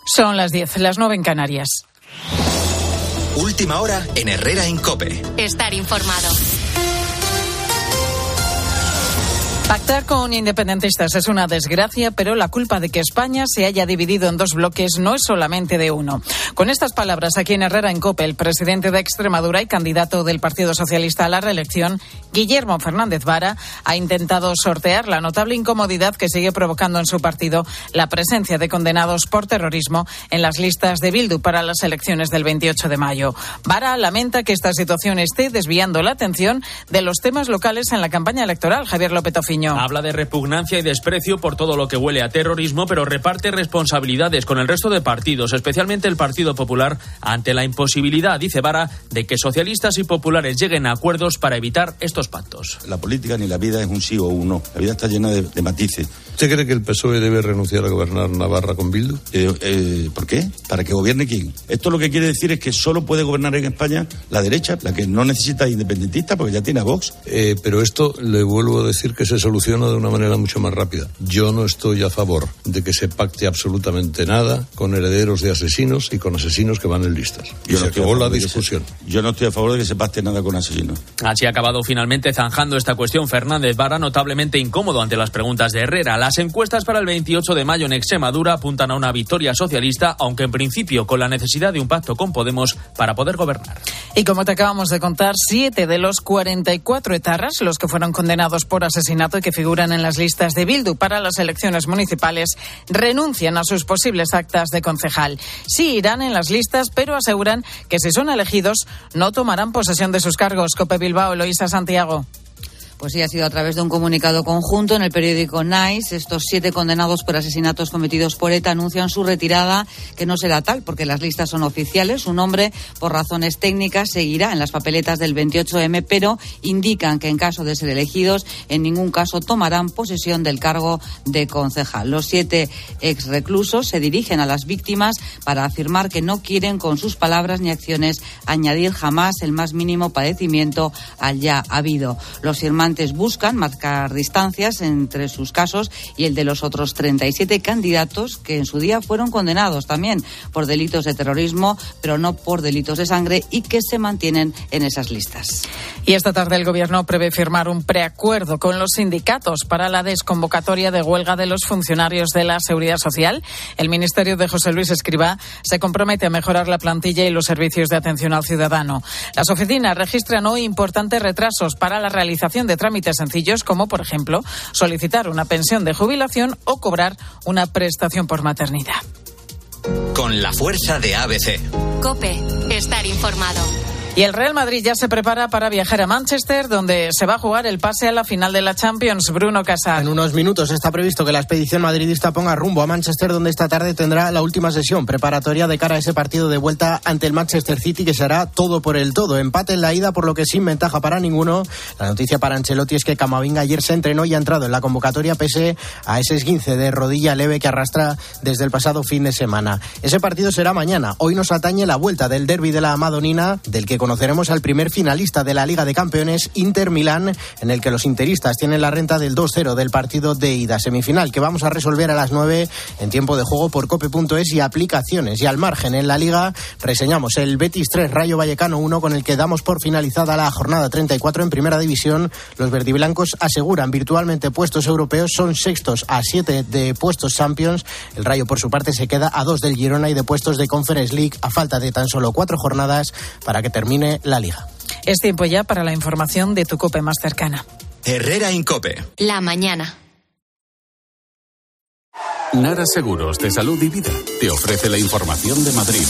Son las 10, las 9 en Canarias. Última hora en Herrera en COPE. Estar informado. Pactar con independentistas es una desgracia, pero la culpa de que España se haya dividido en dos bloques no es solamente de uno. Con estas palabras, aquí en Herrera en COPE, el presidente de Extremadura y candidato del Partido Socialista a la reelección, Guillermo Fernández Vara, ha intentado sortear la notable incomodidad que sigue provocando en su partido la presencia de condenados por terrorismo en las listas de Bildu para las elecciones del 28 de mayo. Vara lamenta que esta situación esté desviando la atención de los temas locales en la campaña electoral. Javier López Ofiño. Habla de repugnancia y desprecio por todo lo que huele a terrorismo, pero reparte responsabilidades con el resto de partidos, especialmente el Partido Popular, ante la imposibilidad, dice Vara, de que socialistas y populares lleguen a acuerdos para evitar estos pactos. La política ni la vida es un sí o un no. La vida está llena de matices. ¿Usted cree que el PSOE debe renunciar a gobernar Navarra con Bildu? ¿Por qué? ¿Para que gobierne quién? Esto lo que quiere decir es que solo puede gobernar en España la derecha, la que no necesita independentistas porque ya tiene a Vox. Pero esto le vuelvo a decir que se soluciona de una manera mucho más rápida. Yo no estoy a favor de que se pacte absolutamente nada con herederos de asesinos y con asesinos que van en listas. Y se acabó la discusión. Yo no estoy a favor de que se pacte nada con asesinos. Así ha acabado finalmente zanjando esta cuestión Fernández Vara, notablemente incómodo ante las preguntas de Herrera. Las encuestas para el 28 de mayo en Extremadura apuntan a una victoria socialista, aunque en principio con la necesidad de un pacto con Podemos para poder gobernar. Y como te acabamos de contar, 7 de los 44 etarras, los que fueron condenados por asesinato y que figuran en las listas de Bildu para las elecciones municipales, renuncian a sus posibles actas de concejal. Sí irán en las listas, pero aseguran que si son elegidos no tomarán posesión de sus cargos. COPE Bilbao, Eloísa Santiago. Pues sí, ha sido a través de un comunicado conjunto en el periódico Nice. Estos 7 condenados por asesinatos cometidos por ETA anuncian su retirada, que no será tal porque las listas son oficiales. Su nombre, por razones técnicas, seguirá en las papeletas del 28M, pero indican que en caso de ser elegidos, en ningún caso tomarán posesión del cargo de concejal. Los 7 exreclusos se dirigen a las víctimas para afirmar que no quieren con sus palabras ni acciones añadir jamás el más mínimo padecimiento al ya habido. Los firmantes buscan marcar distancias entre sus casos y el de los otros 37 candidatos que en su día fueron condenados también por delitos de terrorismo, pero no por delitos de sangre, y que se mantienen en esas listas. Y esta tarde el Gobierno prevé firmar un preacuerdo con los sindicatos para la desconvocatoria de huelga de los funcionarios de la Seguridad Social. El Ministerio de José Luis Escrivá se compromete a mejorar la plantilla y los servicios de atención al ciudadano. Las oficinas registran hoy importantes retrasos para la realización de trámites sencillos, como por ejemplo solicitar una pensión de jubilación o cobrar una prestación por maternidad. Con la fuerza de ABC. COPE. Estar informado. Y el Real Madrid ya se prepara para viajar a Manchester, donde se va a jugar el pase a la final de la Champions. Bruno Casar. En unos minutos está previsto que la expedición madridista ponga rumbo a Manchester, donde esta tarde tendrá la última sesión preparatoria de cara a ese partido de vuelta ante el Manchester City, que será todo por el todo. Empate en la ida, por lo que sin ventaja para ninguno. La noticia para Ancelotti es que Camavinga ayer se entrenó y ha entrado en la convocatoria pese a ese esguince de rodilla leve que arrastra desde el pasado fin de semana. Ese partido será mañana. Hoy nos atañe la vuelta del derbi de la Madonina, del que conoceremos al primer finalista de la Liga de Campeones, Inter Milán, en el que los interistas tienen la renta del 2-0 del partido de ida, semifinal que vamos a resolver a las 9 en tiempo de juego por cope.es y aplicaciones. Y al margen, en la Liga reseñamos el Betis 3, Rayo Vallecano 1, con el que damos por finalizada la jornada 34 en Primera División. Los verdiblancos aseguran virtualmente puestos europeos, son sextos a 7 de puestos Champions. El Rayo, por su parte, se queda a 2 del Girona y de puestos de Conference League, a falta de tan solo 4 jornadas para que termine la Liga. Es tiempo ya para la información de tu COPE más cercana. Herrera en COPE. La mañana. Nara Seguros de Salud y Vida te ofrece la información de Madrid.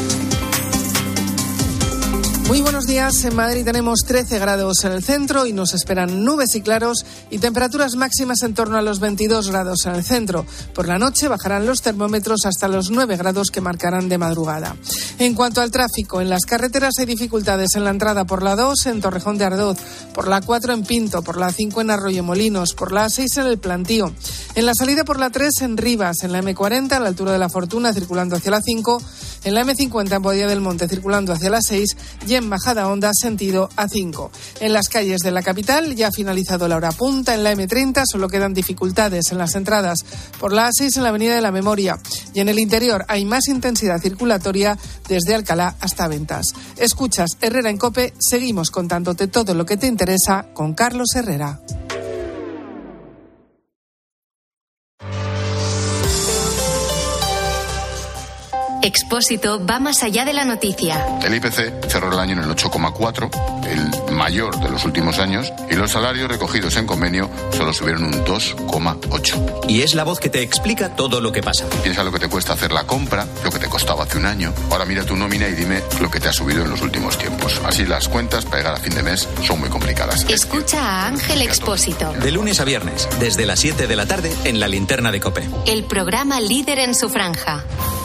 Muy buenos días. En Madrid tenemos 13 grados en el centro y nos esperan nubes y claros y temperaturas máximas en torno a los 22 grados en el centro. Por la noche bajarán los termómetros hasta los 9 grados que marcarán de madrugada. En cuanto al tráfico, en las carreteras hay dificultades en la entrada por la 2 en Torrejón de Ardoz, por la 4 en Pinto, por la 5 en Arroyomolinos, por la 6 en El Plantío, en la salida por la 3 en Rivas, en la M40 a la altura de la Fortuna circulando hacia la 5, en la M50 en Boadilla del Monte circulando hacia la 6 y en Majadahonda, sentido A5. En las calles de la capital ya ha finalizado la hora punta. En la M30 solo quedan dificultades en las entradas por la A6 en la Avenida de la Memoria. Y en el interior hay más intensidad circulatoria desde Alcalá hasta Ventas. Escuchas Herrera en COPE. Seguimos contándote todo lo que te interesa con Carlos Herrera. Expósito va más allá de la noticia. El IPC cerró el año en el 8,4, el mayor de los últimos años, y los salarios recogidos en convenio solo subieron un 2,8. Y es la voz que te explica todo lo que pasa. Piensa lo que te cuesta hacer la compra, lo que te costaba hace un año. Ahora mira tu nómina y dime lo que te ha subido en los últimos tiempos. Así las cuentas para llegar a fin de mes son muy complicadas. Escucha a Ángel Expósito. De lunes a viernes, desde las 7 de la tarde, en La Linterna de COPE. El programa líder en su franja.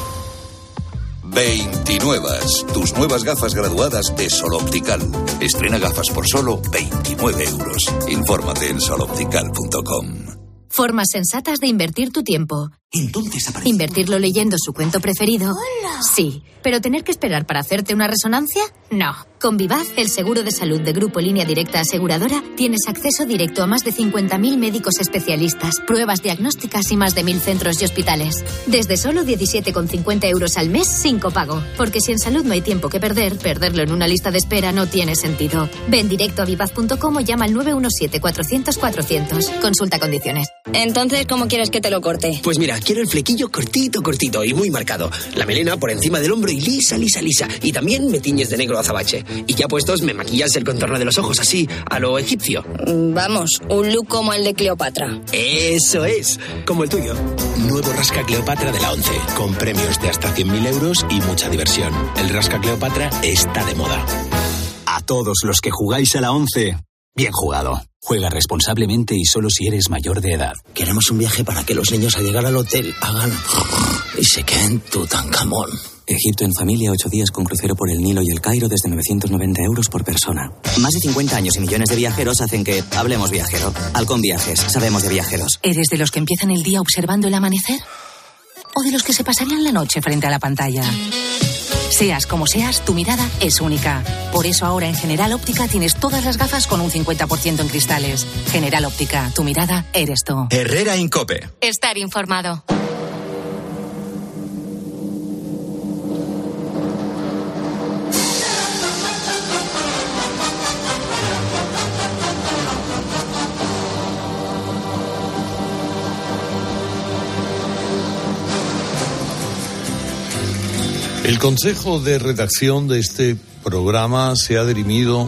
29. Tus nuevas gafas graduadas de Sol Optical. Estrena gafas por solo 29 euros. Infórmate en soloptical.com. Formas sensatas de invertir tu tiempo. Entonces aparece... ¿Invertirlo leyendo su cuento preferido? ¡Hola! Sí. ¿Pero tener que esperar para hacerte una resonancia? No. Con Vivaz, el seguro de salud de Grupo Línea Directa Aseguradora, tienes acceso directo a más de 50.000 médicos especialistas, pruebas diagnósticas y más de 1.000 centros y hospitales. Desde solo 17,50 euros al mes, sin copago. Porque si en salud no hay tiempo que perder, perderlo en una lista de espera no tiene sentido. Ven directo a vivaz.com o llama al 917-400-400. Consulta condiciones. Entonces, ¿cómo quieres que te lo corte? Pues mira, quiero el flequillo cortito y muy marcado. La melena por encima del hombro y lisa. Y también me tiñes de negro azabache. Y ya puestos, me maquillas el contorno de los ojos así, a lo egipcio. Vamos, un look como el de Cleopatra. Eso es, como el tuyo. Nuevo Rasca Cleopatra de la 11, con premios de hasta 100.000 euros y mucha diversión. El Rasca Cleopatra está de moda. A todos los que jugáis a la 11, bien jugado. Juega responsablemente y solo si eres mayor de edad. Queremos un viaje para que los niños al llegar al hotel hagan y se queden Tutankamón. Egipto en familia, 8 días con crucero por el Nilo y el Cairo desde 990 euros por persona. Más de 50 años y millones de viajeros hacen que hablemos viajero. Halcón Viajes, sabemos de viajeros. ¿Eres de los que empiezan el día observando el amanecer? ¿O de los que se pasarían la noche frente a la pantalla? Seas como seas, tu mirada es única. Por eso ahora en General Óptica tienes todas las gafas con un 50% en cristales. General Óptica, tu mirada eres tú. Herrera en COPE. Estar informado. El consejo de redacción de este programa se ha dirimido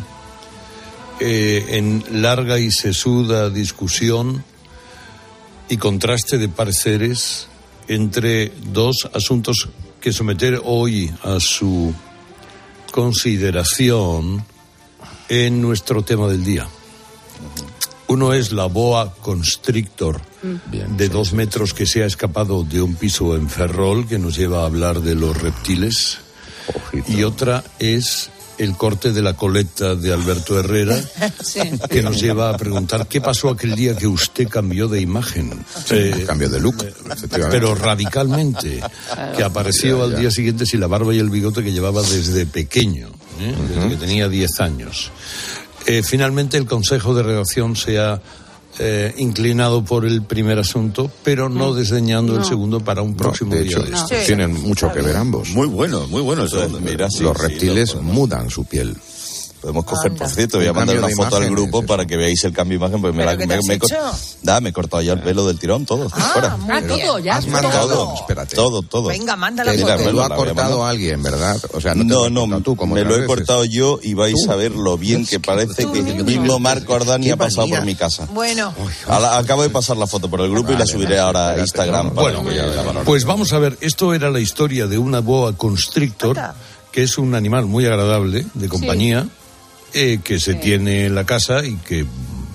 en larga y sesuda discusión y contraste de pareceres entre dos asuntos que someter hoy a su consideración en nuestro tema del día. Uno es la boa constrictor de 2 metros que se ha escapado de un piso en Ferrol, que nos lleva a hablar de los reptiles. Ojito. Y otra es el corte de la coleta de Alberto Herrera, sí, que nos lleva a preguntar qué pasó aquel día que usted cambió de imagen. Cambio de look, pero radicalmente, que apareció al día siguiente sin la barba y el bigote que llevaba desde pequeño, desde que tenía 10 años. Finalmente el Consejo de Redacción se ha inclinado por el primer asunto, pero no desdeñando el segundo para un próximo día. De esto. Tienen mucho que ver ambos. Muy bueno eso. Mira, los reptiles mudan su piel. Podemos coger, por cierto, voy a mandar una foto al grupo para que veáis el cambio de imagen, porque me he cortado ya el pelo del tirón, todo. Todo, ya. Has mandado, espérate. Todo. Venga, manda la foto. Mira, lo ha cortado alguien, ¿verdad? O sea, no tú, como me lo he cortado yo y vais a ver lo bien que parece que el mismo Marco Ordani ha pasado por mi casa. Bueno. Acabo de pasar la foto por el grupo y la subiré ahora a Instagram. Bueno, pues vamos a ver, esto era la historia de una boa constrictor, que es un animal muy agradable, de compañía, que se tiene en la casa y que,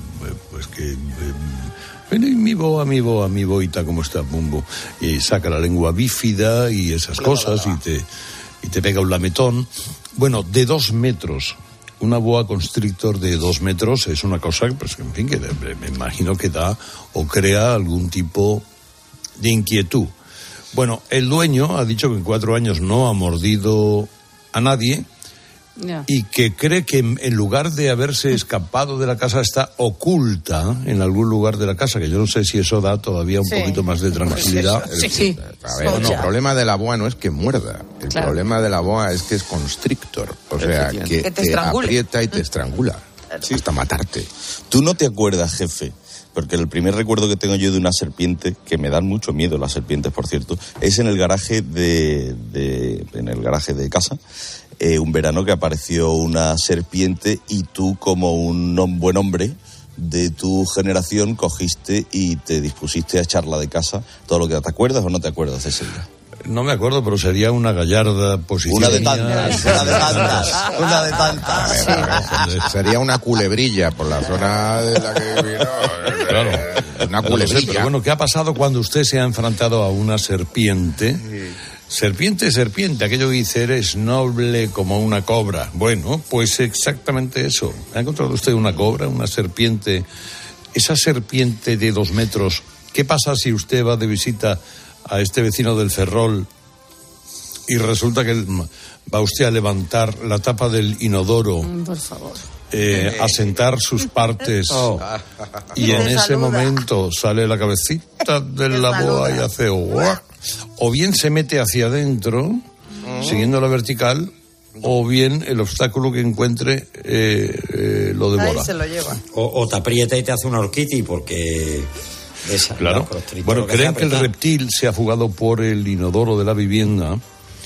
mi boita, ¿cómo está, Bumbo? Y saca la lengua bífida y esas cosas y te pega un lametón. Bueno, de 2 metros. Una boa constrictor de 2 metros es una cosa, pues, en fin, que me imagino que da o crea algún tipo de inquietud. Bueno, el dueño ha dicho que en 4 años no ha mordido a nadie. y que cree que en lugar de haberse escapado de la casa está oculta en algún lugar de la casa, que yo no sé si eso da todavía un poquito más de tranquilidad. A ver, el problema de la boa no es que muerda, el problema de la boa es que es constrictor, o sea, que te aprieta y te estrangula hasta matarte. ¿Tú no te acuerdas, jefe? Porque el primer recuerdo que tengo yo de una serpiente, que me dan mucho miedo las serpientes, por cierto, es en el garaje de casa. Un verano que apareció una serpiente y tú, como un buen hombre de tu generación, cogiste y te dispusiste a echarla de casa. Todo lo que te acuerdas o no te acuerdas de ese día. No me acuerdo, pero sería una gallarda posición. Una de tantas. Sería una culebrilla por la zona de la que vino. Claro. Una culebrilla. Pero bueno, ¿qué ha pasado cuando usted se ha enfrentado a una serpiente? Serpiente, aquello que dice, eres noble como una cobra. Bueno, pues exactamente eso. ¿Ha encontrado usted una cobra, una serpiente? Esa serpiente de 2 metros, ¿qué pasa si usted va de visita a este vecino del Ferrol y resulta que va usted a levantar la tapa del inodoro, por favor, a sentar sus partes y en ese momento sale la cabecita de la boa y hace o bien se mete hacia adentro siguiendo la vertical, o bien el obstáculo que encuentre lo devora. Ahí se lo lleva. O te aprieta y te hace una horquita porque... Claro. Bueno, creen que el reptil se ha fugado por el inodoro de la vivienda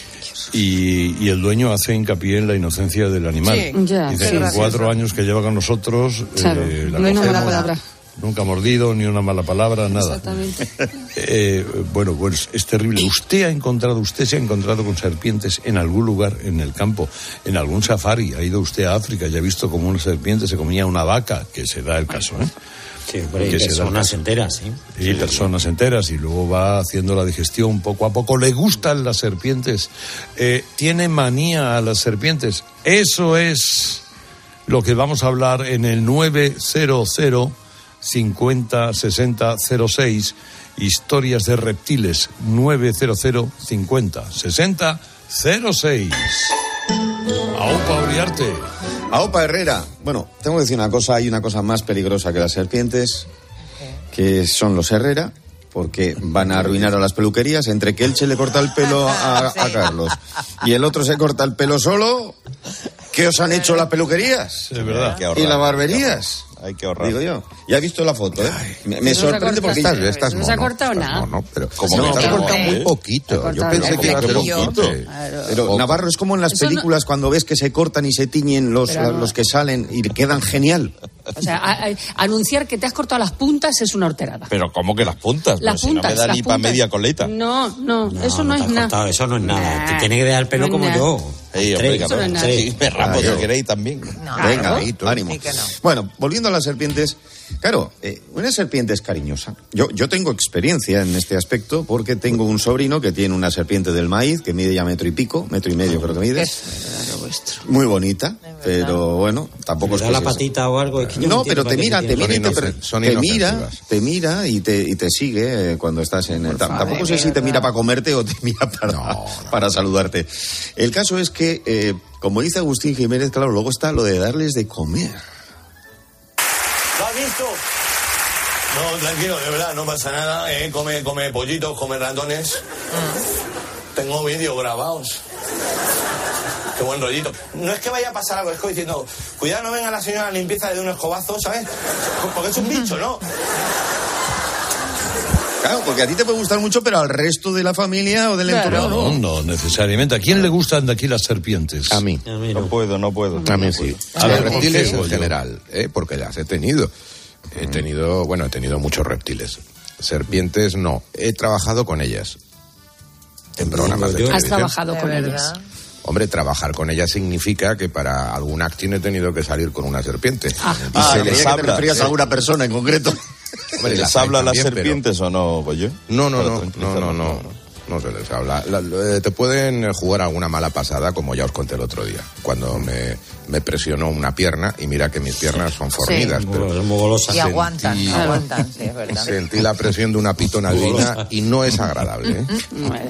y el dueño hace hincapié en la inocencia del animal. Dice que en 4 años que lleva con nosotros, no hay una mala palabra. Nunca ha mordido, ni una mala palabra, nada. Exactamente. Bueno, pues es terrible. Usted se ha encontrado con serpientes en algún lugar en el campo, en algún safari. Ha ido usted a África y ha visto como una serpiente se comía una vaca, que se da el caso, ¿eh? Sí, pero hay personas enteras, ¿sí? Sí, personas enteras, y luego va haciendo la digestión poco a poco. ¿Le gustan las serpientes? ¿Tiene manía a las serpientes? Eso es lo que vamos a hablar en el 900 50 60 06. Historias de reptiles. 900 50 60 06. Aupa Uriarte. Aupa Herrera. Bueno, tengo que decir una cosa, hay una cosa más peligrosa que las serpientes, que son los Herrera, porque van a arruinar a las peluquerías. Entre que Elche le corta el pelo a Carlos y el otro se corta el pelo solo, ¿qué os han hecho las peluquerías? Es verdad. Y las barberías. Hay que ahorrar. Digo yo. Ya he visto la foto, ¿eh? Me sorprende porque estás no se ha cortado nada. No, pero como me has cortado muy poquito. Yo pensé que iba a ser poquito. Pero Navarro, es como en las películas cuando ves que se cortan y se tiñen los que salen y quedan genial. O sea, anunciar que te has cortado las puntas es una horterada. Pero ¿cómo que las puntas? Las puntas, si no me da ni para media coleta. No, eso no es nada. Eso no es nada. Te tiene que dejar el pelo como yo. Sí, me rapo si queréis también. Venga, ánimo. Bueno, volviendo a las serpientes, claro, una serpiente es cariñosa. Yo tengo experiencia en este aspecto porque tengo un sobrino que tiene una serpiente del maíz que mide ya 1,5 metros, 1,5 metros creo que mide. Muy bonita, pero bueno, tampoco es que la patita o algo. Es que no, pero te mira y te sigue cuando estás en el... Tampoco sé si te mira para comerte o te mira para saludarte. El caso es que, como dice Agustín Jiménez, claro, luego está lo de darles de comer. ¿Lo has visto? No, tranquilo, de verdad, no pasa nada. Come pollitos, come ratones. Tengo vídeos grabados. Qué buen rollito. No es que vaya a pasar algo, es que diciendo, cuidado, no venga la señora a la limpieza de un escobazo, ¿sabes? Porque es un bicho, ¿no? Claro, porque a ti te puede gustar mucho, pero al resto de la familia o del entorno no necesariamente. ¿A quién le gustan de aquí las serpientes? A mí. No puedo. A mí sí. A los reptiles en general, porque las he tenido. He tenido muchos reptiles. Serpientes no. He trabajado con ellas. En programas de televisión. ¿Has trabajado con ellas? Hombre, trabajar con ellas significa que para algún acting he tenido que salir con una serpiente. ¿Y se les habla? ¿Te referías a alguna persona en concreto? Hombre, ¿les habla a las serpientes o no, pues yo? No se les habla. Te pueden jugar alguna mala pasada, como ya os conté el otro día, cuando me presionó una pierna, y mira que mis piernas son fornidas. Sí. Pero es muy golosa. Y aguantan, sí, es verdad. Sentí la presión de una pitona divina y no es agradable, ¿eh? Madre mía.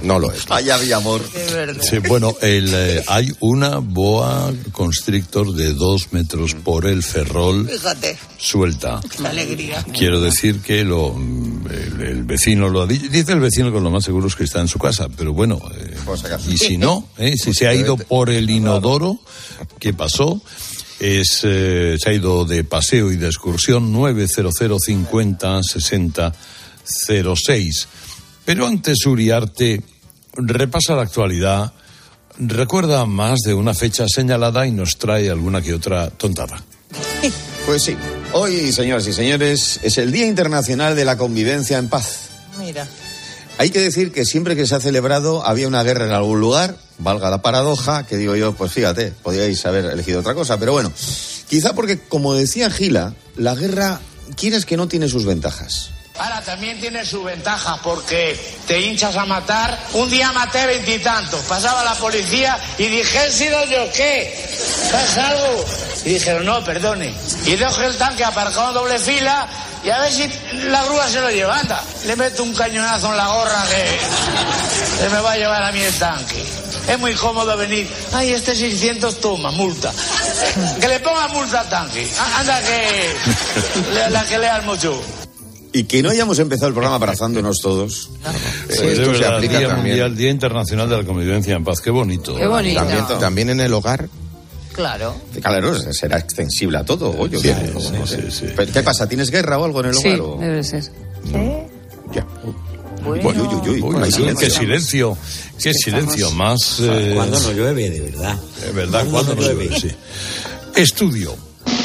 No lo es. Allá había amor. Sí, bueno, hay una boa constrictor de 2 metros por el Ferrol. Fíjate. Suelta. Qué alegría. Quiero decir que el vecino lo ha dicho. Dice el vecino que lo más seguro es que está en su casa, pero bueno, y si no, si se ha ido por el inodoro, ¿qué pasó? Se ha ido de paseo y de excursión. 900 50 60 06. Pero antes, Uriarte repasa la actualidad, recuerda más de una fecha señalada y nos trae alguna que otra tontada. Pues sí, hoy, señoras y señores, es el Día Internacional de la Convivencia en Paz. Mira. Hay que decir que siempre que se ha celebrado había una guerra en algún lugar, valga la paradoja, que digo yo, pues fíjate, podíais haber elegido otra cosa, pero bueno, quizá porque, como decía Gila, la guerra, quieres que no, tiene sus ventajas. Ahora, también tiene sus ventajas porque te hinchas a matar. Un día maté 20 y tantos, pasaba la policía y dije, ¿he sido yo qué? ¿Pasa algo? Y dijeron, no, perdone. Y dejo el tanque aparcado en doble fila y a ver si la grúa se lo lleva. Anda, le meto un cañonazo en la gorra que me va a llevar a mí el tanque. Es muy cómodo venir. Ay, 600 toma, multa. Que le ponga multa al tanque. Anda, que la que lean mucho. Y que no hayamos empezado el programa abrazándonos todos. Sí, esto se aplica Día también. Mundial, Día Internacional de la Convivencia en Paz. Qué bonito. Qué bonito. También en el hogar. Claro. Claro, será extensible a todo. Oye, sí. ¿Qué pasa? ¿Tienes guerra o algo en el hogar? Sí, debe ser. No. Ya. Bueno. Hay silencio, qué silencio. Qué silencio más. Cuando no llueve, de verdad. De verdad, cuando no llueve. Sí. Estudio.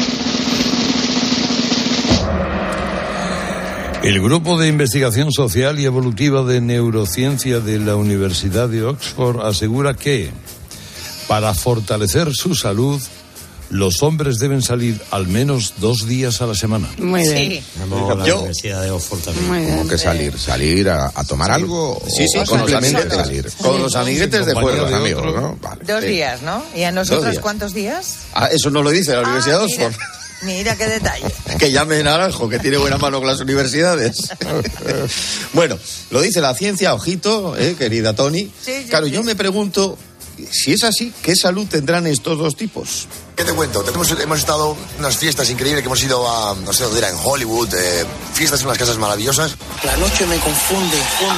El Grupo de Investigación Social y Evolutiva de Neurociencia de la Universidad de Oxford asegura que, para fortalecer su salud, los hombres deben salir al menos 2 días a la semana. Muy bien. Sí. La Universidad de Oxford también. ¿Cómo que salir a tomar algo? Sí, con los amiguetes. Salir. Con los amiguetes de fuera. Los amigos, ¿no? Vale. 2 días, ¿no? ¿Y a nosotros cuántos días? Eso no lo dice la Universidad de Oxford. Mira qué detalle. Que llame Naranjo, que tiene buena mano con las universidades. Bueno, lo dice la ciencia, ojito, querida Tony. Sí, claro, yo me pregunto, si es así, ¿qué salud tendrán estos dos tipos? ¿Qué te cuento? Hemos estado en unas fiestas increíbles que hemos ido a, no sé dónde era, en Hollywood, fiestas en unas casas maravillosas. La noche me confunde.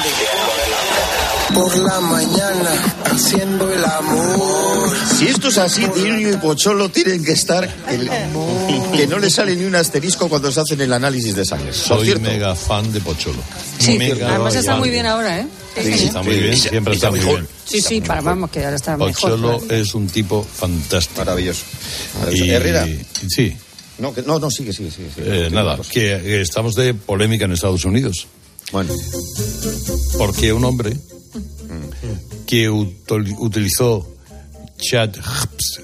Por la mañana, haciendo el amor. Si esto es así, Dinio y Pocholo tienen que estar... que no le sale ni un asterisco cuando se hacen el análisis de sangre. Soy mega fan de Pocholo. Sí, además está muy bien ahora, ¿eh? Sí, está muy bien, siempre está muy bien. Sí, vamos, que ahora está mejor. Pocholo es un tipo fantástico. Maravilloso. Herrera. Sí. No, sigue. Nada, que estamos de polémica en Estados Unidos. Bueno. Porque un hombre que utilizó ChatGPT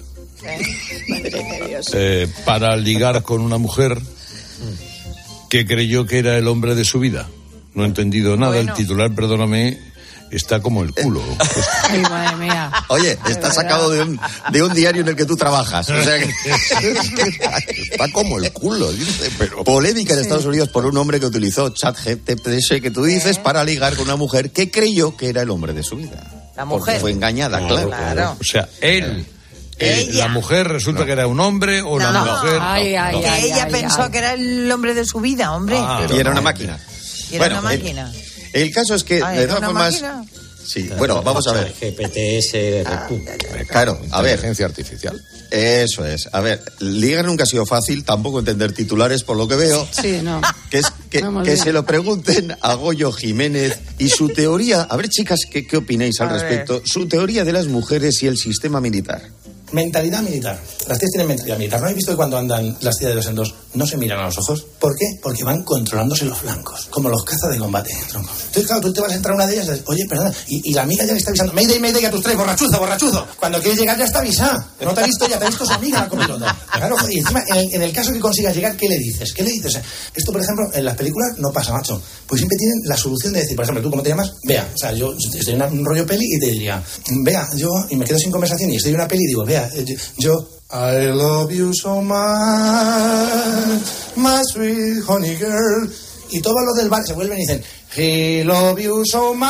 para ligar con una mujer que creyó que era el hombre de su vida. No he entendido nada. Bueno. El titular, perdóname, está como el culo. Ay, madre mía. Oye, está sacado de un diario en el que tú trabajas. O sea que... está como el culo, dice, pero... Polémica en Estados Unidos por un hombre que utilizó ChatGPT, ese que tú dices, para ligar con una mujer que creyó que era el hombre de su vida. La mujer. Porque fue engañada, claro. O sea, la mujer resulta que era un hombre o la mujer... que ella pensó que era el hombre de su vida, hombre. Y era una máquina. Una máquina. El caso es que, de todas formas... Sí, bueno, vamos a ver. GPS. Claro, a ver. Inteligencia artificial. Eso es. A ver, ligar nunca ha sido fácil, tampoco entender titulares, por lo que veo. Sí, no. Que se lo pregunten a Goyo Jiménez y su teoría. A ver, chicas, ¿qué opináis al respecto? Su teoría de las mujeres y el sistema militar. Mentalidad militar. Las tías tienen mentalidad militar. ¿No habéis visto que cuando andan las tías de 2 en 2 no se miran a los ojos? ¿Por qué? Porque van controlándose los flancos, como los cazas de combate, tronco. Entonces, claro, tú te vas a entrar a una de ellas y dices, oye, perdona, y la amiga ya le está avisando, Mayday a tus 3, borrachuzo. Cuando quieres llegar ya está avisada. No te ha visto, ya te ha visto su amiga, la comilona. Claro, y encima, en el caso que consigas llegar, ¿qué le dices? O sea, esto, por ejemplo, en las películas no pasa, macho. Pues siempre tienen la solución de decir, por ejemplo, ¿tú cómo te llamas? Bea. O sea, yo estoy en un rollo peli y te diría, Bea, y me quedo sin conversación y estoy en una peli y digo, Bea, yo I love you so much, my sweet honey girl. y todos los del bar se vuelven y dicen, he love you so much,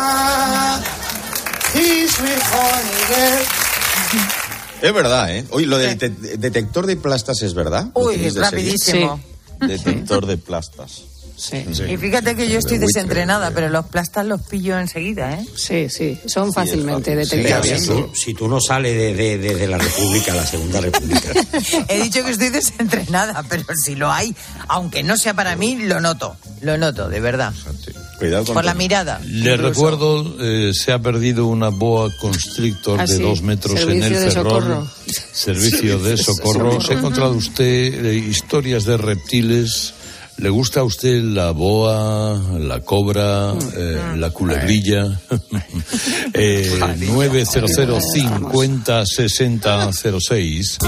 he's sweet honey girl. Es verdad, ¿eh? Oye, lo del detector de plastas es verdad. Uy, rapidísimo. Sí. Detector de plastas. Sí. Y fíjate que yo estoy desentrenada, pero los plastas los pillo enseguida, ¿eh? Sí, son fácilmente detectables. Si tú no sales de la República, la Segunda República. He dicho que estoy desentrenada, pero si lo hay, aunque no sea para mí, lo noto, de verdad. Cuidado con por la mirada. Le recuerdo, se ha perdido una boa constrictor de 2 metros en el Ferrol. Servicio de socorro. ¿Se ha encontrado usted historias de reptiles? ¿Le gusta a usted la boa, la cobra, la culebrilla? 900 50 60 06.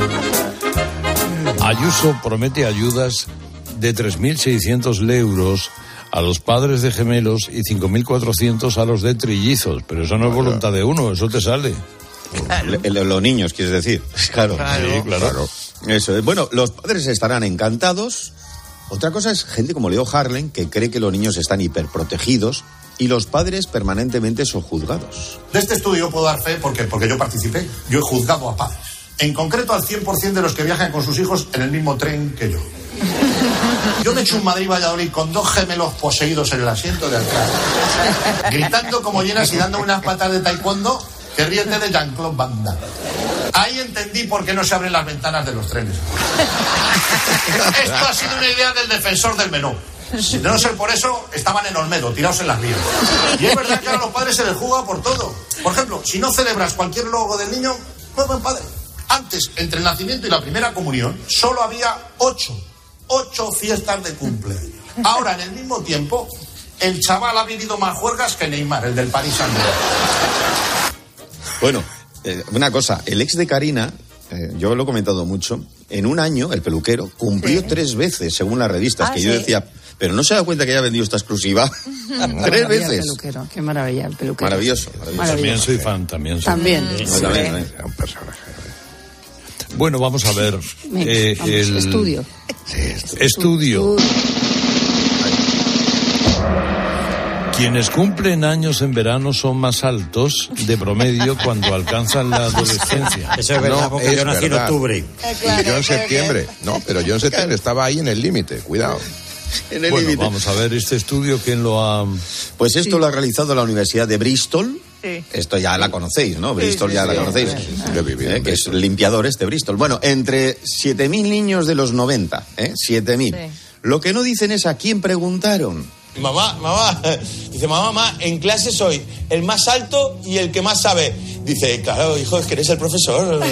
Ayuso promete ayudas de 3.600 euros a los padres de gemelos y 5.400 a los de trillizos. Pero eso no es voluntad de uno, eso te sale. Los niños, quieres decir. Claro. Sí, claro. Eso es. Bueno, los padres estarán encantados. Otra cosa es gente como Leo Harlem, que cree que los niños están hiperprotegidos y los padres permanentemente sojuzgados. De este estudio puedo dar fe porque yo participé. Yo he juzgado a padres. En concreto al 100% de los que viajan con sus hijos en el mismo tren que yo. Yo me echo un Madrid-Valladolid con 2 gemelos poseídos en el asiento de atrás, gritando como llenas y dando unas patas de taekwondo que ríete de Jean-Claude Van Damme. Ahí entendí por qué no se abren las ventanas de los trenes. Esto ha sido una idea del defensor del menú. Si no ser por eso, estaban en Olmedo, tirados en las vías. Y es verdad que ahora a los padres se les juzga por todo. Por ejemplo, si no celebras cualquier logro del niño, no es buen padre. Antes, entre el nacimiento y la primera comunión, solo había 8 fiestas de cumpleaños. Ahora, en el mismo tiempo, el chaval ha vivido más juergas que Neymar, el del Paris Saint-Germain. Bueno, una cosa, el ex de Karina, yo lo he comentado mucho, en un año, el peluquero, cumplió 3 veces, según las revistas, que yo decía, pero no se da cuenta que ya ha vendido esta exclusiva. 3 veces. El peluquero, qué maravilla el peluquero. Maravilloso. También soy fan, También. Un personaje. Bueno, vamos a ver. Estudio. Estudio. Quienes cumplen años en verano son más altos de promedio cuando alcanzan la adolescencia. Eso es verdad, porque yo nací en octubre. Y yo en septiembre. No, pero yo en septiembre estaba ahí en el límite, cuidado. Bueno, vamos a ver este estudio, ¿quién lo ha...? Pues esto lo ha realizado la Universidad de Bristol. Sí. Esto ya la conocéis, ¿no? Bristol ya la conocéis. Yo viví que es limpiadores de Bristol. Bueno, entre 7.000 niños de los 90, 7.000. Sí. Lo que no dicen es a quién preguntaron. Mamá, dice, mamá, en clase soy el más alto y el que más sabe. Dice, claro, hijo, es que eres el profesor.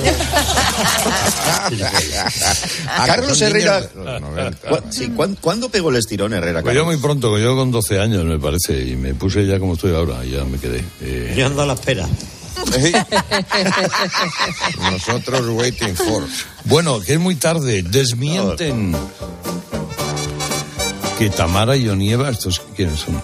Carlos Herrera. ¿Cuándo pegó el estirón, Herrera? Pues yo muy pronto, yo con 12 años, me parece, y me puse ya como estoy ahora, y ya me quedé. Yo ando a la espera. Nosotros waiting for. Bueno, que es muy tarde, desmienten que Tamara y Onieva, ¿estos quiénes son?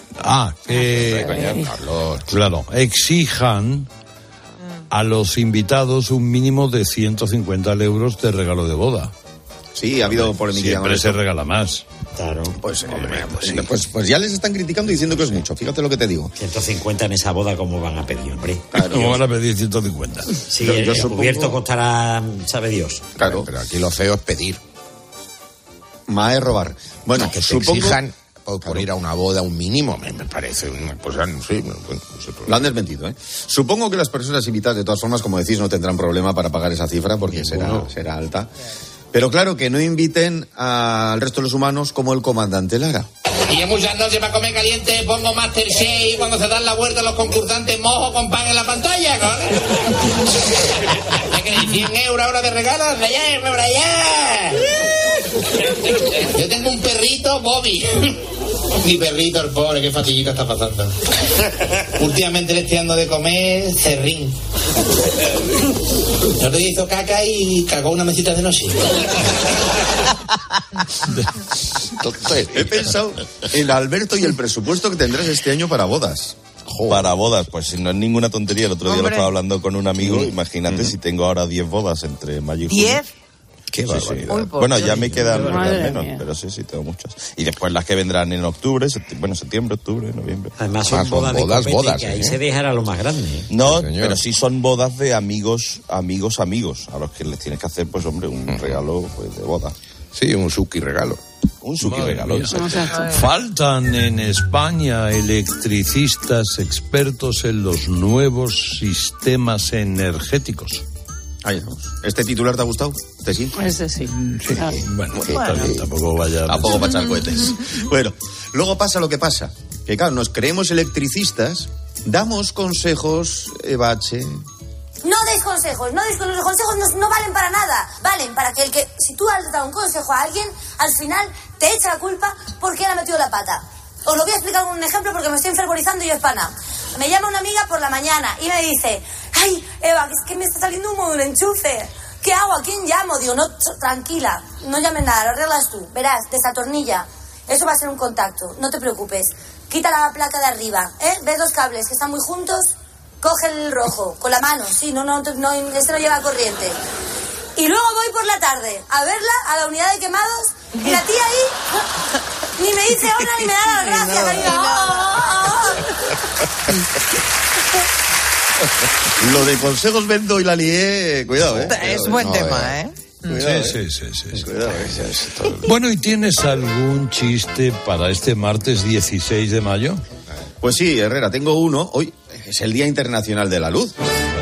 Claro, exijan a los invitados un mínimo de 150 euros de regalo de boda. Sí, ha habido polémica. Siempre se regala más. Claro. Pues ya les están criticando diciendo que es mucho. Fíjate lo que te digo. 150 en esa boda, ¿cómo van a pedir, hombre? Claro, ¿cómo van a pedir 150? Sí, el cubierto costará, sabe Dios. Claro. Pero aquí lo feo es pedir. Más es robar. Bueno, que te exijan por ir a una boda un mínimo, me parece una cosa, no sé. Lo han desmentido, ¿eh? Supongo que las personas invitadas, de todas formas, como decís, no tendrán problema para pagar esa cifra porque será alta. Pero claro, que no inviten al resto de los humanos como el comandante Lara. Y en muchas noches para comer caliente pongo Masterchef y cuando se dan la vuelta los concursantes mojo con pan en la pantalla, ¿no? ¿Ya queréis 100 euros ahora de regalos? ¡Allá! Yo tengo un perrito, Bobby. Mi perrito, el pobre, qué fatiguita está pasando. Últimamente le estoy dando de comer cerrín. No le hizo caca y cagó una mesita de noche. He pensado en Alberto y el presupuesto que tendrás este año para bodas. Para bodas, pues si no es ninguna tontería. El otro día lo estaba hablando con un amigo. Imagínate si tengo ahora 10 bodas entre mayo y junio. ¿10? Qué barbaridad. Sí. Bueno, ya me quedan menos, mía. pero sí, tengo muchas. Y después las que vendrán en octubre, septiembre, octubre, noviembre. Además son bodas de copete, que ahí se dejará lo más grande. No, pero sí son bodas de amigos, a los que les tienes que hacer, pues hombre, un regalo pues, de boda. Sí, un suki regalo. Un suki regalo. Faltan en España electricistas expertos en los nuevos sistemas energéticos. Ahí estamos. ¿Este titular te ha gustado? ¿Te sí? Ese sí. Sí. Bueno, tampoco vaya... Tampoco para echar cohetes. Bueno, luego pasa lo que pasa. Que claro, nos creemos electricistas, damos consejos, Evache. No deis consejos, los consejos no valen para nada. Valen para que si tú has dado un consejo a alguien, al final te echa la culpa porque él ha metido la pata. Os lo voy a explicar con un ejemplo porque me estoy enfervorizando y yo es pana. Me llama una amiga por la mañana y me dice: ay, Eva, es que me está saliendo humo de un enchufe. ¿Qué hago? ¿A quién llamo? Digo, no, tranquila, no llames nada, lo arreglas tú. Verás, desatornilla. Eso va a ser un contacto, no te preocupes. Quita la placa de arriba, ¿eh? ¿Ves los cables que están muy juntos? Coge el rojo, con la mano, sí, no, este no lleva corriente. Y luego voy por la tarde a verla a la unidad de quemados y la tía ahí ni me dice hola ni me da las gracias. Lo de consejos vendo y la lié, cuidado, ¿eh? Es buen tema, ¿eh? Cuidado, Sí. Cuidado, Bueno, ¿y tienes algún chiste para este martes 16 de mayo? Pues sí, Herrera, tengo uno. Hoy es el Día Internacional de la Luz.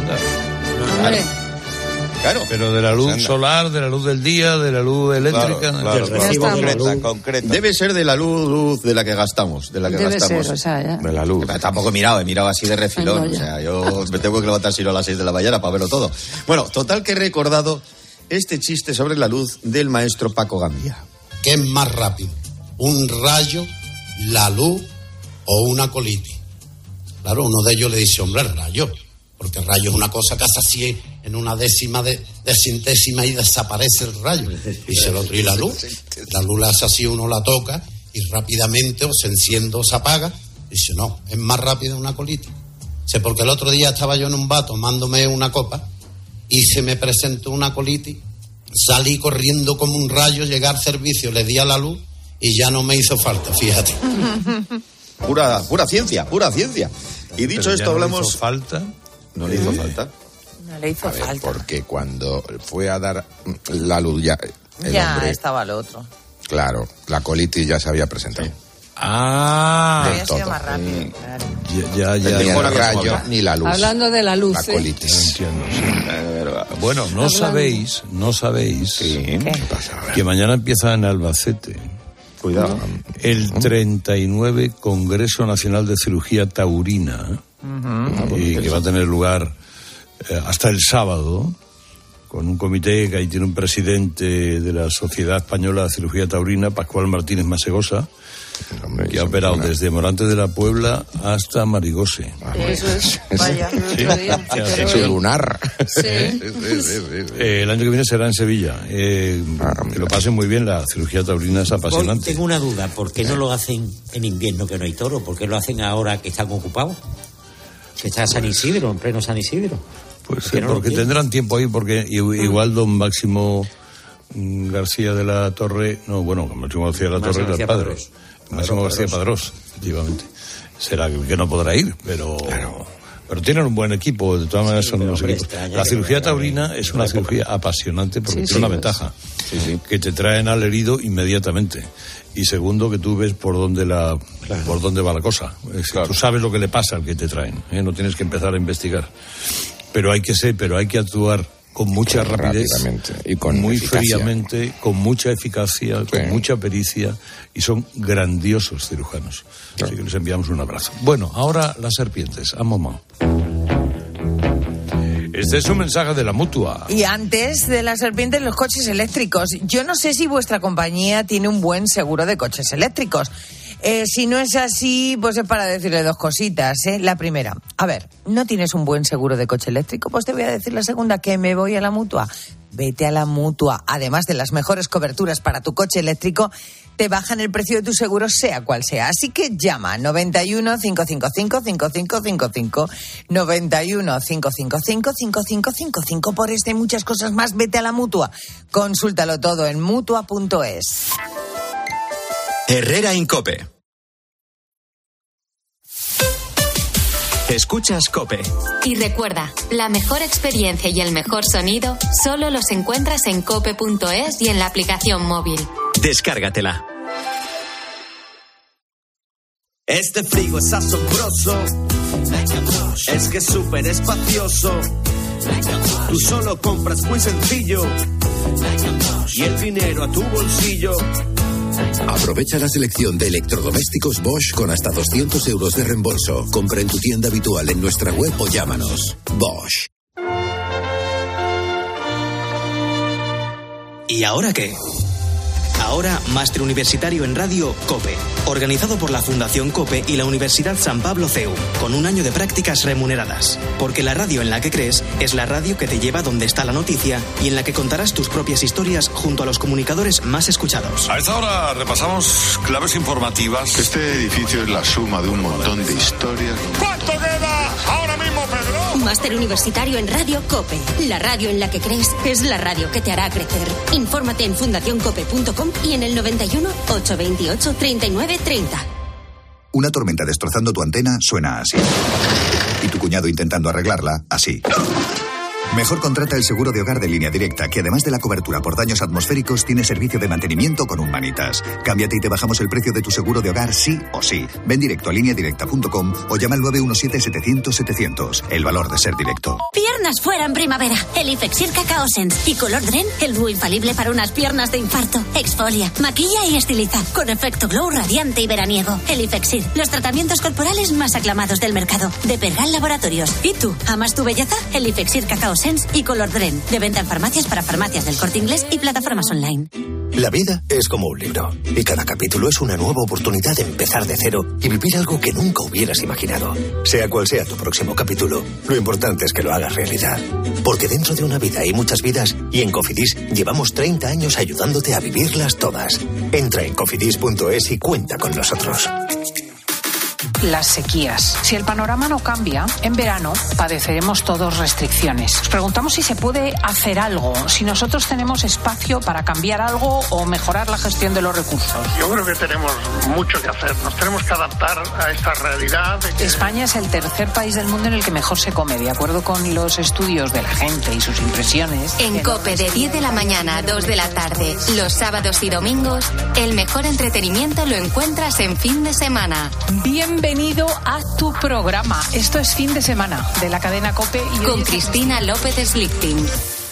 Claro. Pero de la luz solar, de la luz del día, de la luz eléctrica. Claro. Concreta. Debe ser de la luz de la que gastamos, Debe ser, o sea, ya. De la luz. Pero tampoco he mirado así de refilón. O sea, yo me tengo que levantar sino a las 6 de la mañana para verlo todo. Bueno, total que he recordado este chiste sobre la luz del maestro Paco Gambia. ¿Qué es más rápido? ¿Un rayo, la luz o una colitis? Claro, uno de ellos le dice, hombre, el rayo. Porque el rayo es una cosa que hace así en una décima de centésima y desaparece el rayo. Dice el otro, ¿y la luz? La luz la hace así, uno la toca y rápidamente o se enciende o se apaga. Dice, no, es más rápido una colitis. Dice, porque el otro día estaba yo en un bar tomándome una copa y se me presentó una colitis. Salí corriendo como un rayo, llegué al servicio, le di a la luz y ya no me hizo falta, fíjate. Pura ciencia. Y dicho Pero esto, ya hablamos... ¿No hizo falta? No le hizo falta. No le hizo falta. Porque cuando fue a dar la luz ya... Ya hombre, estaba lo otro. claro, la colitis ya se había presentado. Había sido más rápido, claro. Ya. Ni el rayo ni la luz. Hablando de la luz, La colitis. Entiendo, sí. Bueno, no sabéis que mañana empieza en Albacete. Cuidado. El 39 Congreso Nacional de Cirugía Taurina, y que va a tener lugar hasta el sábado, con un comité que ahí tiene un presidente de la Sociedad Española de Cirugía Taurina, Pascual Martínez Masegosa, que ha operado desde Morante de la Puebla hasta Marigose. Eso es. Vaya, Su lunar. Sí. El año que viene será en Sevilla. Que lo pasen muy bien, la cirugía taurina es apasionante. Tengo una duda, ¿por qué no lo hacen en invierno que no hay toro? ¿Por qué lo hacen ahora que están ocupados? Que está San Isidro, en pleno San Isidro. Pues porque tendrán tiempo ahí, porque igual don Máximo García de la Torre, Máximo García de la Torre era el padre. Máximo García Padrós, efectivamente. Será que no podrá ir, pero tienen un buen equipo, de todas maneras son unos equipos. La cirugía taurina es una cirugía apasionante porque tiene una ventaja, que te traen al herido inmediatamente. Y segundo, que tú ves por dónde va la cosa. Tú sabes lo que le pasa al que te traen, no tienes que empezar a investigar. Pero hay que actuar con mucha rapidez y muy eficacia. fríamente, con mucha eficacia, con mucha pericia, y son grandiosos cirujanos. Así que les enviamos un abrazo. Bueno, ahora las serpientes, a mamá. Este es un mensaje de la Mutua. Y antes de las serpientes, los coches eléctricos. Yo no sé si vuestra compañía tiene un buen seguro de coches eléctricos. Si no es así, pues es para decirle dos cositas, ¿eh? La primera, a ver, ¿no tienes un buen seguro de coche eléctrico? Pues te voy a decir la segunda, que me voy a la Mutua. Vete a la Mutua. Además de las mejores coberturas para tu coche eléctrico, te bajan el precio de tu seguro, sea cual sea. Así que llama 91 555 5555, 91 555 5555. Por este y muchas cosas más, vete a la Mutua. Consúltalo todo en mutua.es. Herrera Incope. Escuchas COPE. Y recuerda, la mejor experiencia y el mejor sonido solo los encuentras en cope.es y en la aplicación móvil. Descárgatela. Este frigo es asombroso, es que es súper espacioso. Tú solo compras muy sencillo y el dinero a tu bolsillo. Aprovecha la selección de electrodomésticos Bosch con hasta 200 euros de reembolso. Compra en tu tienda habitual, en nuestra web o llámanos. Bosch. ¿Y ahora qué? Ahora, máster universitario en radio COPE, organizado por la Fundación COPE y la Universidad San Pablo CEU, con un año de prácticas remuneradas. Porque la radio en la que crees es la radio que te lleva donde está la noticia y en la que contarás tus propias historias junto a los comunicadores más escuchados. A esta hora repasamos claves informativas. Este edificio es la suma de un montón de historias. ¿Cuánto queda ahora mismo, Pedro? Máster universitario en radio COPE. La radio en la que crees es la radio que te hará crecer. Infórmate en fundacioncope.com y en el 91 828 39 30. Una tormenta destrozando tu antena suena así. Y tu cuñado intentando arreglarla, así. Mejor contrata el seguro de hogar de Línea Directa, que además de la cobertura por daños atmosféricos, tiene servicio de mantenimiento con un manitas. Cámbiate y te bajamos el precio de tu seguro de hogar sí o sí. Ven directo a lineadirecta.com o llama al 917-700-700. El valor de ser directo. Piernas fuera en primavera. El Ifexir Cacao Sense y Color Dren, el dúo infalible para unas piernas de infarto. Exfolia, maquilla y estiliza, con efecto glow radiante y veraniego. El Ifexir, los tratamientos corporales más aclamados del mercado. De Pergal Laboratorios. ¿Y tú, amas tu belleza? El Ifexir Cacao Sense y Color Dren, de venta en farmacias para farmacias del Corte Inglés y plataformas online. La vida es como un libro, y cada capítulo es una nueva oportunidad de empezar de cero y vivir algo que nunca hubieras imaginado. Sea cual sea tu próximo capítulo, lo importante es que lo hagas realidad. Porque dentro de una vida hay muchas vidas, y en Cofidis llevamos 30 años ayudándote a vivirlas todas. Entra en cofidis.es y cuenta con nosotros. Las sequías. Si el panorama no cambia, en verano padeceremos todos restricciones. Nos preguntamos si se puede hacer algo, si nosotros tenemos espacio para cambiar algo o mejorar la gestión de los recursos. Yo creo que tenemos mucho que hacer. Nos tenemos que adaptar a esta realidad. España es el tercer país del mundo en el que mejor se come, de acuerdo con los estudios de la gente y sus impresiones. En COPE, de 10 de la mañana a 2 de la tarde, los sábados y domingos, el mejor entretenimiento lo encuentras en fin de semana. Bienvenido a tu programa. Esto es Fin de Semana, de la cadena COPE. Y con Cristina López Slichting.